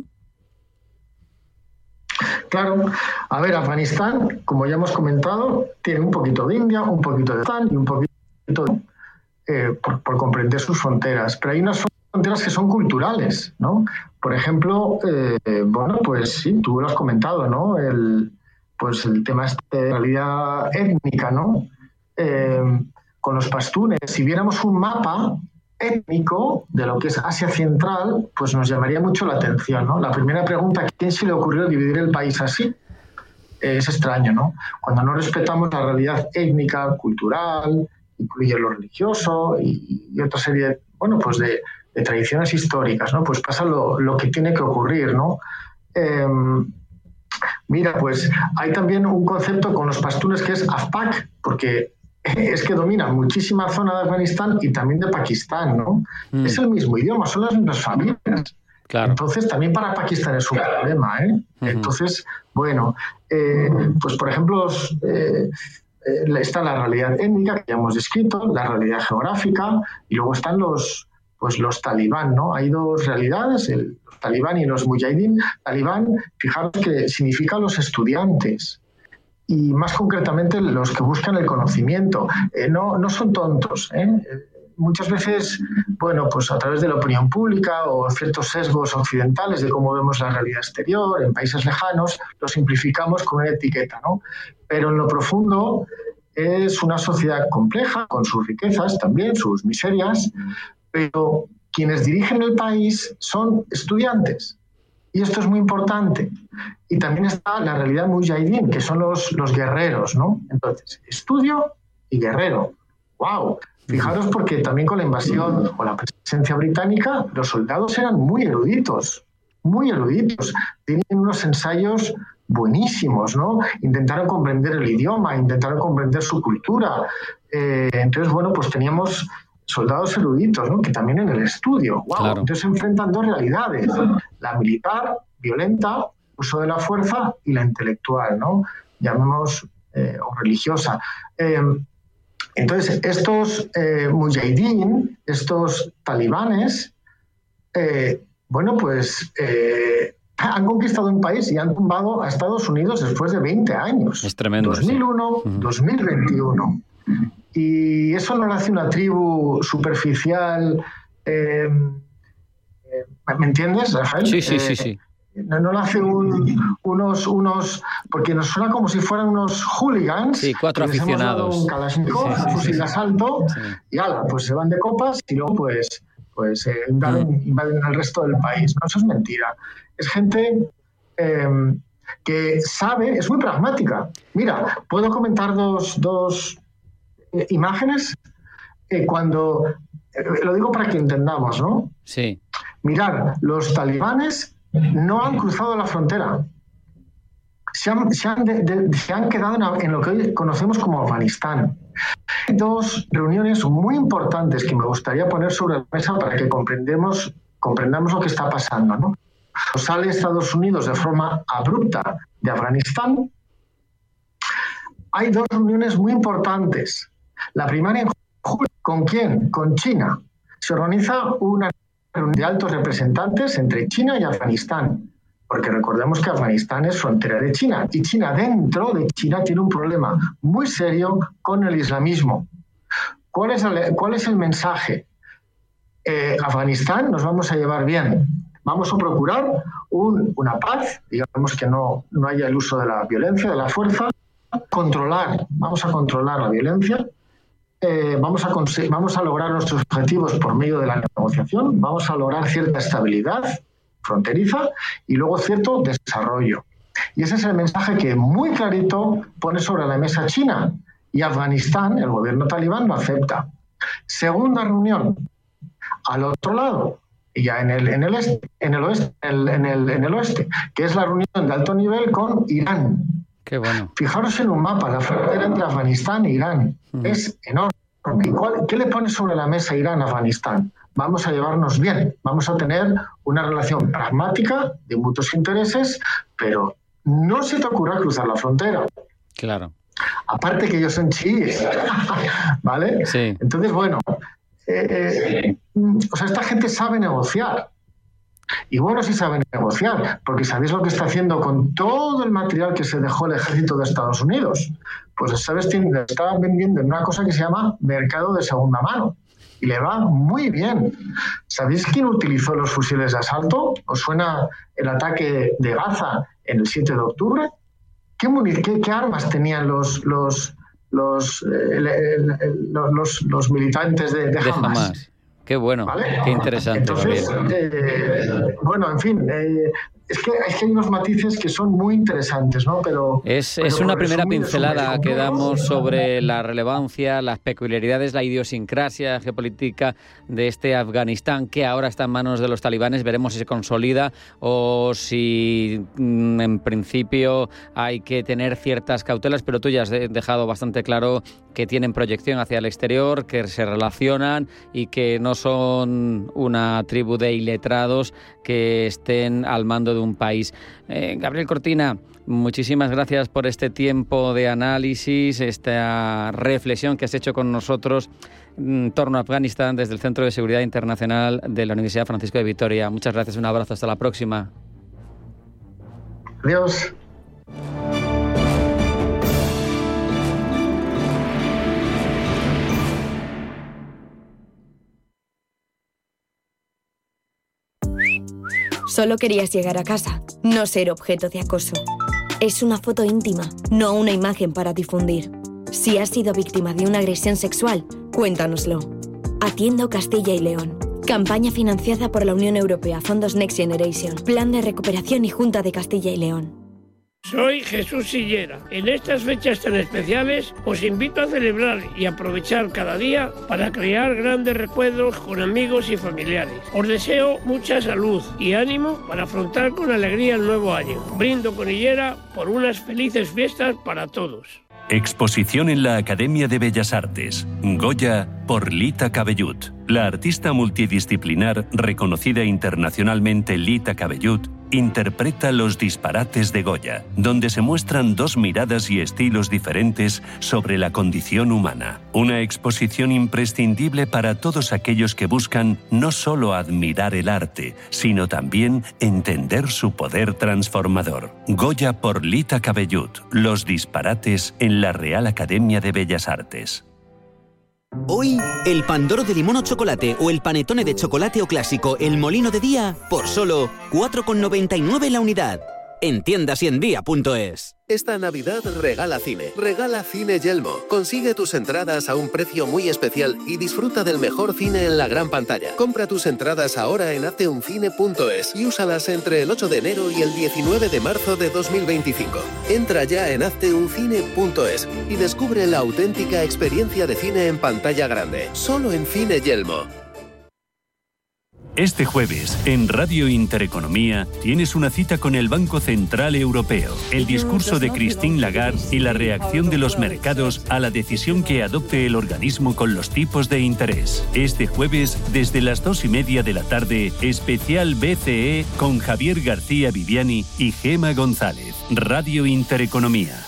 Claro. A ver, Afganistán, como ya hemos comentado, tiene un poquito de India, un poquito de Pakistán y un poquito por comprender sus fronteras. Pero hay unas fronteras que son culturales, ¿no? Por ejemplo, bueno, pues sí, tú lo has comentado, ¿no? El tema de realidad étnica, ¿no? con los pastunes, si viéramos un mapa étnico de lo que es Asia Central, pues nos llamaría mucho la atención, ¿no? La primera pregunta, ¿a quién se le ocurrió dividir el país así? Es extraño, ¿no? Cuando no respetamos la realidad étnica, cultural, incluye lo religioso y otra serie, bueno, pues de tradiciones históricas, ¿no? Pues pasa lo que tiene que ocurrir, ¿no? Mira, pues hay también un concepto con los pastunes que es AFPAC, porque es que dominan muchísima zona de Afganistán y también de Pakistán, ¿no? Es el mismo idioma, son las mismas familias. Claro. Entonces, también para Pakistán es un problema, ¿eh? Entonces, bueno, pues por ejemplo, está la realidad étnica que ya hemos descrito, la realidad geográfica, y luego están los talibán, ¿no? Hay dos realidades, los talibán y los mujahidín. Talibán, fijaros que significa los estudiantes, y más concretamente los que buscan el conocimiento. No son tontos, ¿eh? Muchas veces, bueno, pues a través de la opinión pública o ciertos sesgos occidentales de cómo vemos la realidad exterior en países lejanos, lo simplificamos con una etiqueta, ¿no? Pero en lo profundo es una sociedad compleja, con sus riquezas también, sus miserias, pero quienes dirigen el país son estudiantes. Y esto es muy importante. Y también está la realidad mujahidín, que son los guerreros, ¿no? Entonces, estudio y guerrero. ¡Wow! Fijaros, porque también con la invasión o la presencia británica, los soldados eran muy eruditos. Tienen unos ensayos buenísimos, ¿no? Intentaron comprender el idioma, intentaron comprender su cultura. Entonces, bueno, pues teníamos soldados eruditos, ¿no? Que también en el estudio. ¡Wow! Claro. Entonces se enfrentan dos realidades. La militar, violenta, uso de la fuerza, y la intelectual, ¿no? Llamemos, o religiosa. Entonces, estos mujahidín, estos talibanes, bueno, pues han conquistado un país y han tumbado a Estados Unidos después de 20 años. Es tremendo. 2001, sí. 2021. Y eso no lo hace una tribu superficial. ¿Me entiendes, Rafael? Sí. No lo hace unos... Porque nos suena como si fueran unos hooligans. Sí, 4 aficionados. Un Kalashnikov, un fusil de asalto, y ala, pues se van de copas y luego pues invaden el resto del país. No, eso es mentira. Es gente que sabe, es muy pragmática. Mira, puedo comentar dos imágenes cuando... lo digo para que entendamos, ¿no? Sí. Mirad, los talibanes no han cruzado la frontera. Se han quedado en lo que hoy conocemos como Afganistán. Hay dos reuniones muy importantes que me gustaría poner sobre la mesa para que comprendamos lo que está pasando, ¿no? Sale Estados Unidos de forma abrupta de Afganistán. Hay dos reuniones muy importantes. La primera en julio. ¿Con quién? Con China. Se organiza una reunión de altos representantes entre China y Afganistán, porque recordemos que Afganistán es frontera de China, y China, dentro de China, tiene un problema muy serio con el islamismo. ¿Cuál es el mensaje? Afganistán, nos vamos a llevar bien, vamos a procurar una paz, digamos que no haya el uso de la violencia, de la fuerza, vamos a controlar la violencia. Vamos a lograr nuestros objetivos por medio de la negociación, vamos a lograr cierta estabilidad fronteriza y luego cierto desarrollo. Y ese es el mensaje que muy clarito pone sobre la mesa China, y Afganistán, el gobierno talibán, lo acepta. Segunda reunión, al otro lado, ya en el oeste, que es la reunión de alto nivel con Irán. Qué bueno. Fijaros en un mapa, la frontera entre Afganistán e Irán es enorme. ¿Qué le pone sobre la mesa Irán a Afganistán? Vamos a llevarnos bien, vamos a tener una relación pragmática de mutuos intereses, pero no se te ocurra cruzar la frontera. Claro. Aparte que ellos son chiíes, ¿vale? Sí. Entonces, bueno, esta gente sabe negociar. Y bueno, sí saben negociar, porque ¿sabéis lo que está haciendo con todo el material que se dejó el ejército de Estados Unidos? Pues, ¿sabes? Estaban vendiendo en una cosa que se llama mercado de segunda mano. Y le va muy bien. ¿Sabéis quién utilizó los fusiles de asalto? ¿Os suena el ataque de Gaza en el 7 de octubre? ¿Qué armas tenían los los militantes de Hamas. Qué bueno, ¿vale? Qué interesante. Entonces, bueno, en fin, es que hay unos matices que son muy interesantes, ¿no? Pero es una primera pincelada que damos sobre la relevancia, las peculiaridades, la idiosincrasia geopolítica de este Afganistán que ahora está en manos de los talibanes. Veremos si se consolida o si en principio hay que tener ciertas cautelas, pero tú ya has dejado bastante claro que tienen proyección hacia el exterior, que se relacionan y que no son una tribu de iletrados que estén al mando de un país. Gabriel Cortina, muchísimas gracias por este tiempo de análisis, esta reflexión que has hecho con nosotros en torno a Afganistán desde el Centro de Seguridad Internacional de la Universidad Francisco de Vitoria. Muchas gracias, un abrazo, hasta la próxima. Adiós. Solo querías llegar a casa, no ser objeto de acoso. Es una foto íntima, no una imagen para difundir. Si has sido víctima de una agresión sexual, cuéntanoslo. Atiendo Castilla y León. Campaña financiada por la Unión Europea, Fondos Next Generation, Plan de Recuperación y Junta de Castilla y León. Soy Jesús Sillera. En estas fechas tan especiales os invito a celebrar y aprovechar cada día para crear grandes recuerdos con amigos y familiares. Os deseo mucha salud y ánimo para afrontar con alegría el nuevo año. Brindo con Illera por unas felices fiestas para todos. Exposición en la Academia de Bellas Artes. Goya por Lita Cabellut. La artista multidisciplinar reconocida internacionalmente Lita Cabellut interpreta Los disparates de Goya, donde se muestran dos miradas y estilos diferentes sobre la condición humana. Una exposición imprescindible para todos aquellos que buscan no solo admirar el arte, sino también entender su poder transformador. Goya por Lita Cabellut. Los disparates en la Real Academia de Bellas Artes. Hoy, el Pandoro de limón o chocolate o el panetone de chocolate o clásico El Molino de Día por solo 4,99 la unidad. En tiendas y en día.es. Esta Navidad regala Cine Yelmo. Consigue tus entradas a un precio muy especial y disfruta del mejor cine en la gran pantalla. Compra tus entradas ahora en hazteuncine.es y úsalas entre el 8 de enero y el 19 de marzo de 2025. Entra ya en hazteuncine.es y descubre la auténtica experiencia de cine en pantalla grande. Solo en Cine Yelmo. Este jueves, en Radio Intereconomía, tienes una cita con el Banco Central Europeo, el discurso de Christine Lagarde y la reacción de los mercados a la decisión que adopte el organismo con los tipos de interés. Este jueves, desde las 2:30 de la tarde, especial BCE con Javier García Viviani y Gema González. Radio Intereconomía.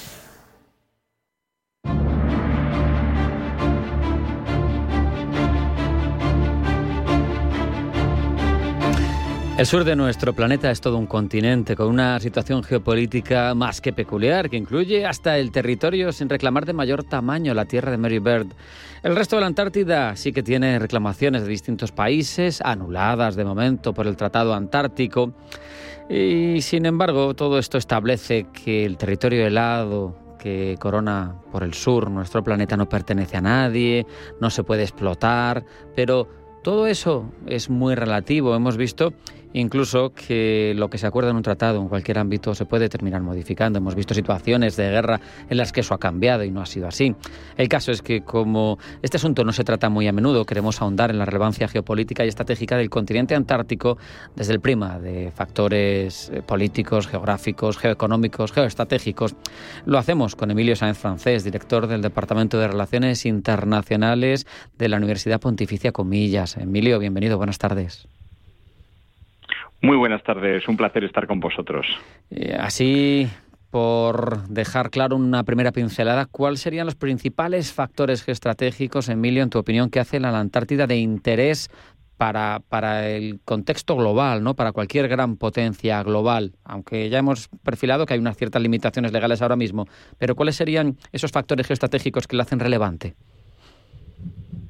El sur de nuestro planeta es todo un continente con una situación geopolítica más que peculiar, que incluye hasta el territorio sin reclamar de mayor tamaño, la tierra de Mary Bird. El resto de la Antártida sí que tiene reclamaciones de distintos países, anuladas de momento por el Tratado Antártico. Y sin embargo, todo esto establece que el territorio helado que corona por el sur nuestro planeta no pertenece a nadie, no se puede explotar, pero todo eso es muy relativo. Hemos visto incluso que lo que se acuerda en un tratado en cualquier ámbito se puede terminar modificando. Hemos visto situaciones de guerra en las que eso ha cambiado y no ha sido así. El caso es que como este asunto no se trata muy a menudo, queremos ahondar en la relevancia geopolítica y estratégica del continente antártico desde el prisma de factores políticos, geográficos, geoeconómicos, geoestratégicos. Lo hacemos con Emilio Sáenz Francés, director del Departamento de Relaciones Internacionales de la Universidad Pontificia Comillas. Emilio, bienvenido, buenas tardes. Muy buenas tardes, un placer estar con vosotros. Así, por dejar claro una primera pincelada, ¿cuáles serían los principales factores geoestratégicos, Emilio, en tu opinión, que hace la Antártida de interés para el contexto global, ¿no? Para cualquier gran potencia global? Aunque ya hemos perfilado que hay unas ciertas limitaciones legales ahora mismo, pero ¿cuáles serían esos factores geoestratégicos que la hacen relevante?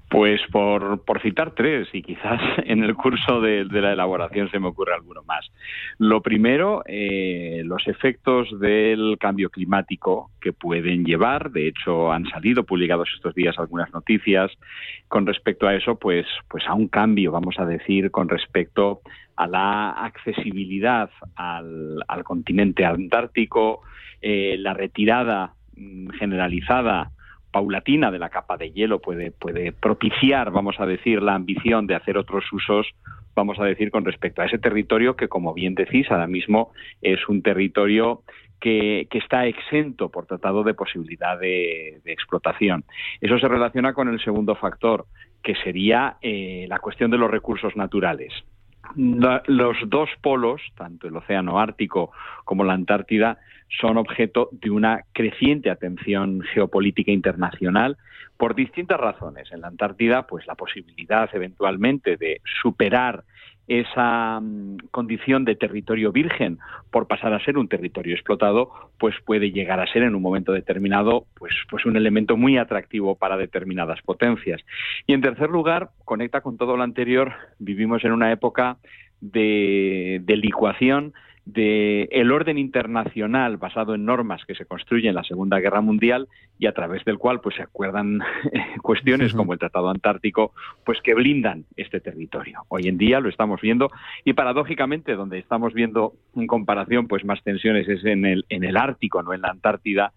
Pues por citar tres, y quizás en el curso de la elaboración se me ocurre alguno más. Lo primero, los efectos del cambio climático que pueden llevar, de hecho han salido publicados estos días algunas noticias con respecto a eso, pues a un cambio, vamos a decir, con respecto a la accesibilidad al continente antártico, la retirada generalizada paulatina de la capa de hielo puede propiciar, vamos a decir, la ambición de hacer otros usos, vamos a decir, con respecto a ese territorio que, como bien decís, ahora mismo es un territorio que está exento por tratado de posibilidad de explotación. Eso se relaciona con el segundo factor, que sería la cuestión de los recursos naturales. Los dos polos, tanto el océano Ártico como la Antártida, son objeto de una creciente atención geopolítica internacional por distintas razones. En la Antártida, pues la posibilidad eventualmente de superar esa condición de territorio virgen por pasar a ser un territorio explotado, pues puede llegar a ser en un momento determinado pues un elemento muy atractivo para determinadas potencias. Y en tercer lugar, conecta con todo lo anterior, vivimos en una época de licuación del orden internacional basado en normas que se construyen en la Segunda Guerra Mundial y a través del cual pues se acuerdan cuestiones como el Tratado Antártico, pues que blindan este territorio. Hoy en día lo estamos viendo y paradójicamente donde estamos viendo en comparación pues más tensiones es en el Ártico, no en la Antártida.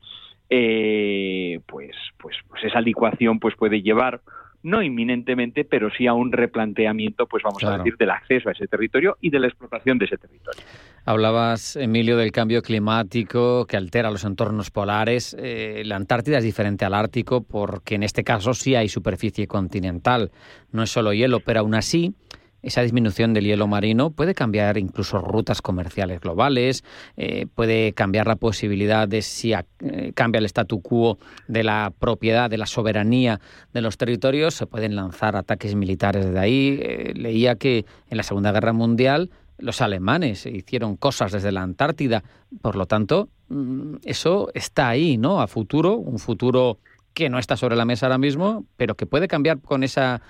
Pues esa licuación pues puede llevar, no inminentemente, pero sí a un replanteamiento, pues vamos a decir, del acceso a ese territorio y de la explotación de ese territorio. Hablabas, Emilio, del cambio climático que altera los entornos polares. La Antártida es diferente al Ártico porque en este caso sí hay superficie continental, no es solo hielo, pero aún así esa disminución del hielo marino puede cambiar incluso rutas comerciales globales, puede cambiar la posibilidad de si cambia el statu quo de la propiedad, de la soberanía de los territorios, se pueden lanzar ataques militares desde ahí. Leía que en la Segunda Guerra Mundial los alemanes hicieron cosas desde la Antártida, por lo tanto, eso está ahí, ¿no? A futuro, un futuro que no está sobre la mesa ahora mismo, pero que puede cambiar con esa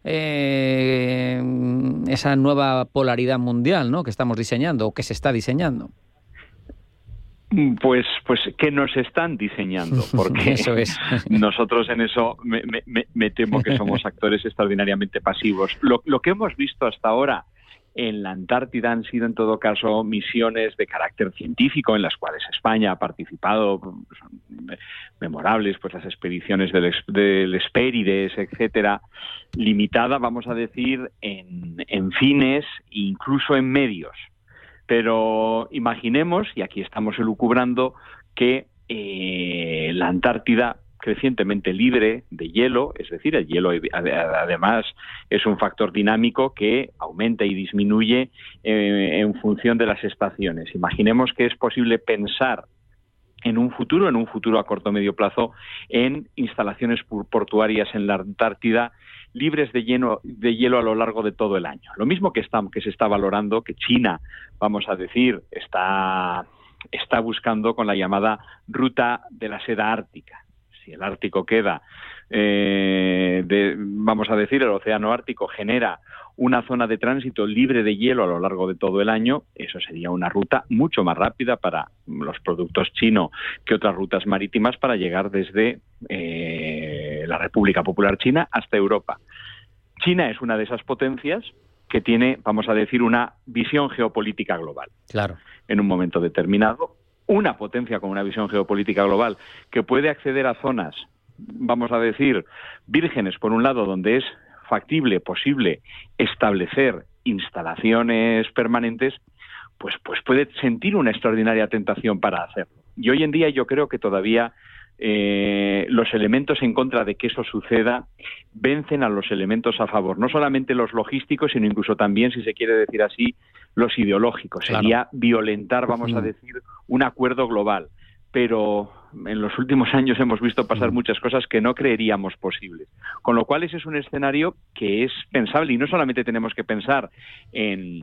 nueva polaridad mundial, ¿no?, que estamos diseñando o que se está diseñando. Pues que nos están diseñando, porque eso es. Nosotros en eso me temo que somos actores extraordinariamente pasivos. Lo que hemos visto hasta ahora en la Antártida han sido en todo caso misiones de carácter científico en las cuales España ha participado, son memorables, pues las expediciones del Hespérides, etcétera, limitada, vamos a decir, en fines e incluso en medios. Pero imaginemos, y aquí estamos elucubrando, que la Antártida crecientemente libre de hielo, es decir, el hielo además es un factor dinámico que aumenta y disminuye en función de las estaciones. Imaginemos que es posible pensar en un futuro a corto o medio plazo, en instalaciones portuarias en la Antártida libres de hielo a lo largo de todo el año. Lo mismo que se está valorando, que China, vamos a decir, está buscando con la llamada ruta de la seda ártica. Si el Ártico queda, vamos a decir, el océano Ártico genera una zona de tránsito libre de hielo a lo largo de todo el año, eso sería una ruta mucho más rápida para los productos chinos que otras rutas marítimas para llegar desde la República Popular China hasta Europa. China es una de esas potencias que tiene, vamos a decir, una visión geopolítica global. Claro. En un momento determinado, una potencia con una visión geopolítica global que puede acceder a zonas, vamos a decir, vírgenes, por un lado, donde es factible, posible establecer instalaciones permanentes, pues puede sentir una extraordinaria tentación para hacerlo. Y hoy en día yo creo que todavía los elementos en contra de que eso suceda vencen a los elementos a favor, no solamente los logísticos, sino incluso también, si se quiere decir así, los ideológicos. Claro. Sería violentar, vamos a decir, un acuerdo global. Pero en los últimos años hemos visto pasar muchas cosas que no creeríamos posibles. Con lo cual ese es un escenario que es pensable y no solamente tenemos que pensar en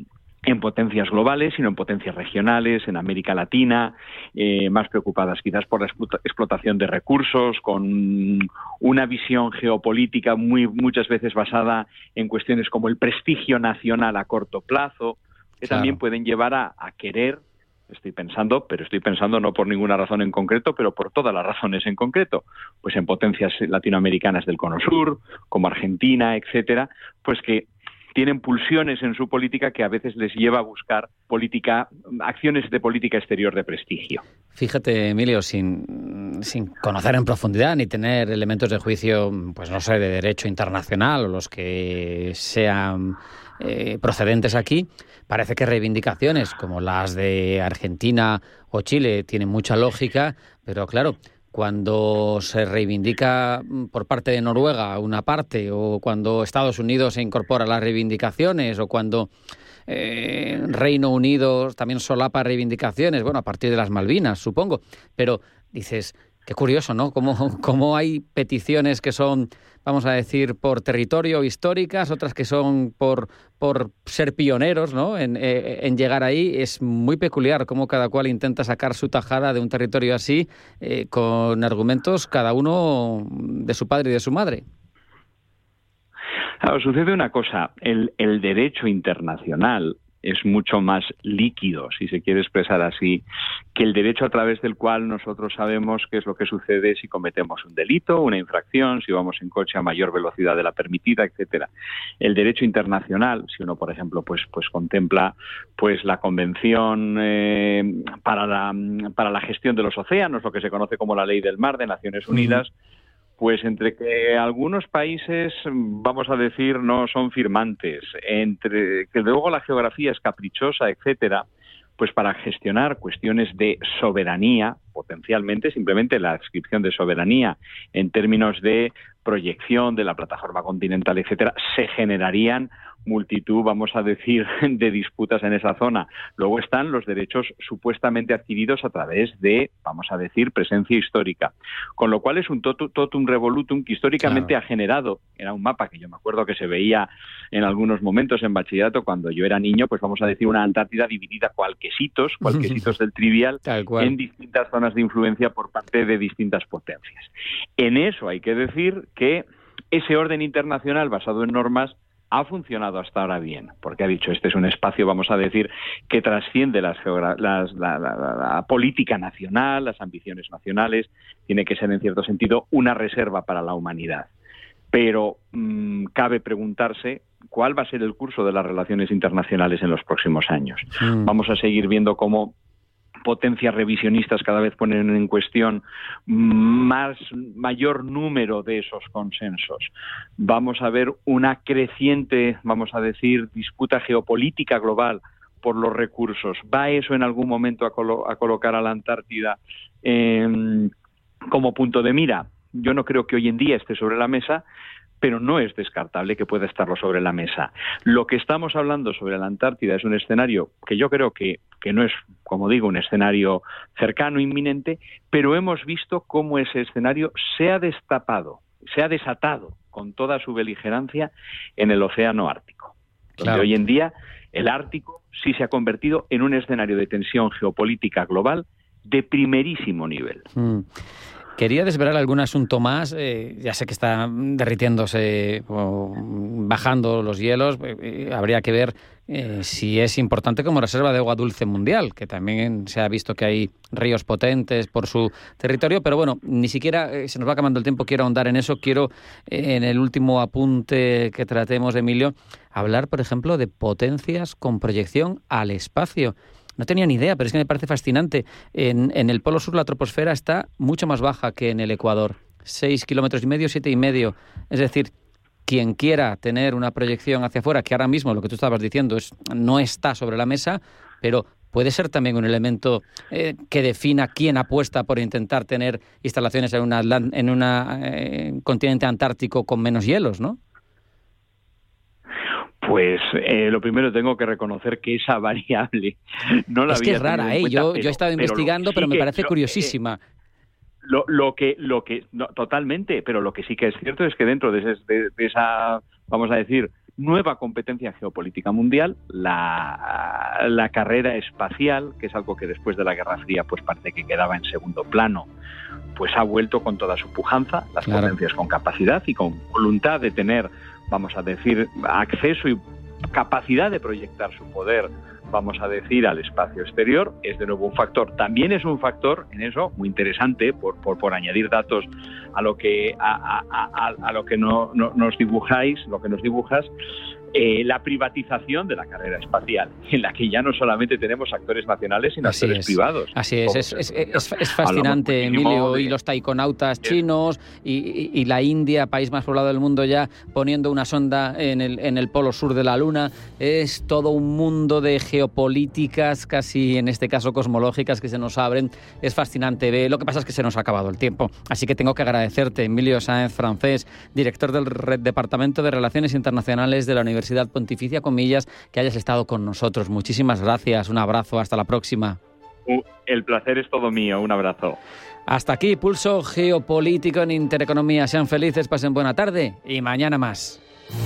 en potencias globales, sino en potencias regionales, en América Latina, más preocupadas quizás por la explotación de recursos, con una visión geopolítica muchas veces basada en cuestiones como el prestigio nacional a corto plazo, que también pueden llevar a querer, estoy pensando no por ninguna razón en concreto, pero por todas las razones en concreto, pues en potencias latinoamericanas del Cono Sur, como Argentina, etcétera, pues que tienen pulsiones en su política que a veces les lleva a buscar acciones de política exterior de prestigio. Fíjate, Emilio, sin conocer en profundidad ni tener elementos de juicio, pues no sé, de derecho internacional o los que sean procedentes aquí, parece que reivindicaciones como las de Argentina o Chile tienen mucha lógica, pero claro, cuando se reivindica por parte de Noruega una parte, o cuando Estados Unidos se incorpora a las reivindicaciones, o cuando Reino Unido también solapa reivindicaciones, bueno, a partir de las Malvinas, supongo, pero dices, qué curioso, ¿no? Cómo hay peticiones que son, vamos a decir, por territorio históricas, otras que son por ser pioneros, ¿no? En llegar ahí. Es muy peculiar cómo cada cual intenta sacar su tajada de un territorio así, con argumentos cada uno de su padre y de su madre. Claro, sucede una cosa, el derecho internacional es mucho más líquido, si se quiere expresar así, que el derecho a través del cual nosotros sabemos qué es lo que sucede si cometemos un delito, una infracción, si vamos en coche a mayor velocidad de la permitida, etcétera. El derecho internacional, si uno, por ejemplo, pues contempla pues la Convención para la gestión de los océanos, lo que se conoce como la Ley del Mar de Naciones Unidas, pues entre que algunos países, vamos a decir, no son firmantes, entre que luego la geografía es caprichosa, etcétera, pues para gestionar cuestiones de soberanía, potencialmente, simplemente la adscripción de soberanía en términos de proyección de la plataforma continental, etcétera, se generarían multitud, vamos a decir, de disputas en esa zona. Luego están los derechos supuestamente adquiridos a través de, vamos a decir, presencia histórica. Con lo cual es un totum revolutum que históricamente ha generado, era un mapa que yo me acuerdo que se veía en algunos momentos en bachillerato cuando yo era niño, pues vamos a decir una Antártida dividida cual quesitos del trivial, en distintas zonas de influencia por parte de distintas potencias. En eso hay que decir que ese orden internacional basado en normas ha funcionado hasta ahora bien, porque ha dicho, este es un espacio, vamos a decir, que trasciende la política nacional, las ambiciones nacionales, tiene que ser en cierto sentido una reserva para la humanidad. Pero cabe preguntarse cuál va a ser el curso de las relaciones internacionales en los próximos años. Vamos a seguir viendo cómo potencias revisionistas cada vez ponen en cuestión mayor número de esos consensos. Vamos a ver una creciente, vamos a decir, disputa geopolítica global por los recursos. ¿Va eso en algún momento a colocar a la Antártida como punto de mira? Yo no creo que hoy en día esté sobre la mesa, pero no es descartable que pueda estarlo sobre la mesa. Lo que estamos hablando sobre la Antártida es un escenario que yo creo que no es, como digo, un escenario cercano, inminente, pero hemos visto cómo ese escenario se ha desatado con toda su beligerancia en el océano Ártico. Donde hoy en día el Ártico sí se ha convertido en un escenario de tensión geopolítica global de primerísimo nivel. Quería desvelar algún asunto más. Ya sé que está derritiéndose o bajando los hielos. Habría que ver si es importante como reserva de agua dulce mundial, que también se ha visto que hay ríos potentes por su territorio. Pero bueno, ni siquiera se nos va acabando el tiempo. Quiero ahondar en eso. Quiero, en el último apunte que tratemos, Emilio, hablar, por ejemplo, de potencias con proyección al espacio. No tenía ni idea, pero es que me parece fascinante. En el Polo Sur la troposfera está mucho más baja que en el Ecuador. 6,5 kilómetros, 7,5. Es decir, quien quiera tener una proyección hacia afuera, que ahora mismo lo que tú estabas diciendo no está sobre la mesa, pero puede ser también un elemento que defina quién apuesta por intentar tener instalaciones en un continente antártico con menos hielos, ¿no? Pues lo primero tengo que reconocer que esa variable no la había tenido en cuenta. Es que es rara, yo he estado investigando, pero me parece curiosísima. Totalmente, pero lo que sí que es cierto es que dentro de esa, vamos a decir, nueva competencia geopolítica mundial, la carrera espacial, que es algo que después de la Guerra Fría pues parece que quedaba en segundo plano, pues ha vuelto con toda su pujanza, las potencias con capacidad y con voluntad de tener, vamos a decir, acceso y capacidad de proyectar su poder, vamos a decir, al espacio exterior, es de nuevo un factor. También es un factor, en eso, muy interesante, por añadir datos a lo que nos dibujáis, lo que nos dibujas, la privatización de la carrera espacial, en la que ya no solamente tenemos actores nacionales, sino actores privados. Así es fascinante, Emilio, y los taikonautas chinos y la India, país más poblado del mundo, ya poniendo una sonda en el polo sur de la Luna. Es todo un mundo de geopolíticas, casi en este caso cosmológicas, que se nos abren. Es fascinante. Lo que pasa es que se nos ha acabado el tiempo, así que tengo que agradecerte, Emilio Sáenz Francés, director del Departamento de Relaciones Internacionales de la Universidad Pontificia Comillas, que hayas estado con nosotros. Muchísimas gracias, un abrazo, hasta la próxima. El placer es todo mío, un abrazo. Hasta aquí, Pulso Geopolítico en Intereconomía. Sean felices, pasen buena tarde y mañana más.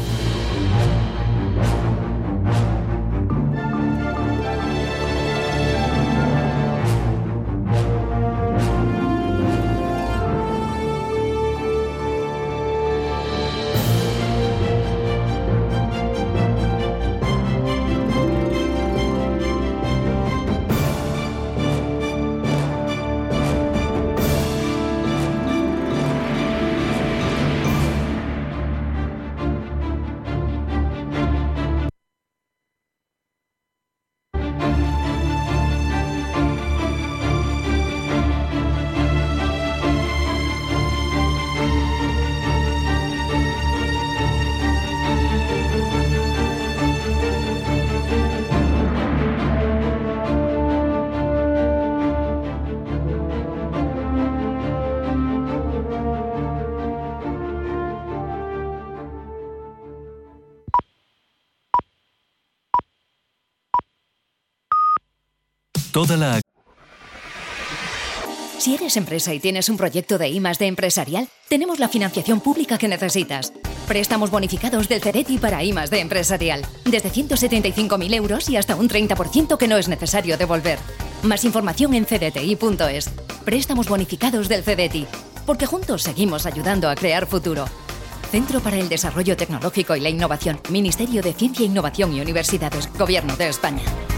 Si eres empresa y tienes un proyecto de I+D empresarial, tenemos la financiación pública que necesitas. Préstamos bonificados del CEDETI para I+D empresarial. Desde 175.000 euros y hasta un 30% que no es necesario devolver. Más información en cdti.es. Préstamos bonificados del CEDETI. Porque juntos seguimos ayudando a crear futuro. Centro para el Desarrollo Tecnológico y la Innovación. Ministerio de Ciencia, Innovación y Universidades. Gobierno de España.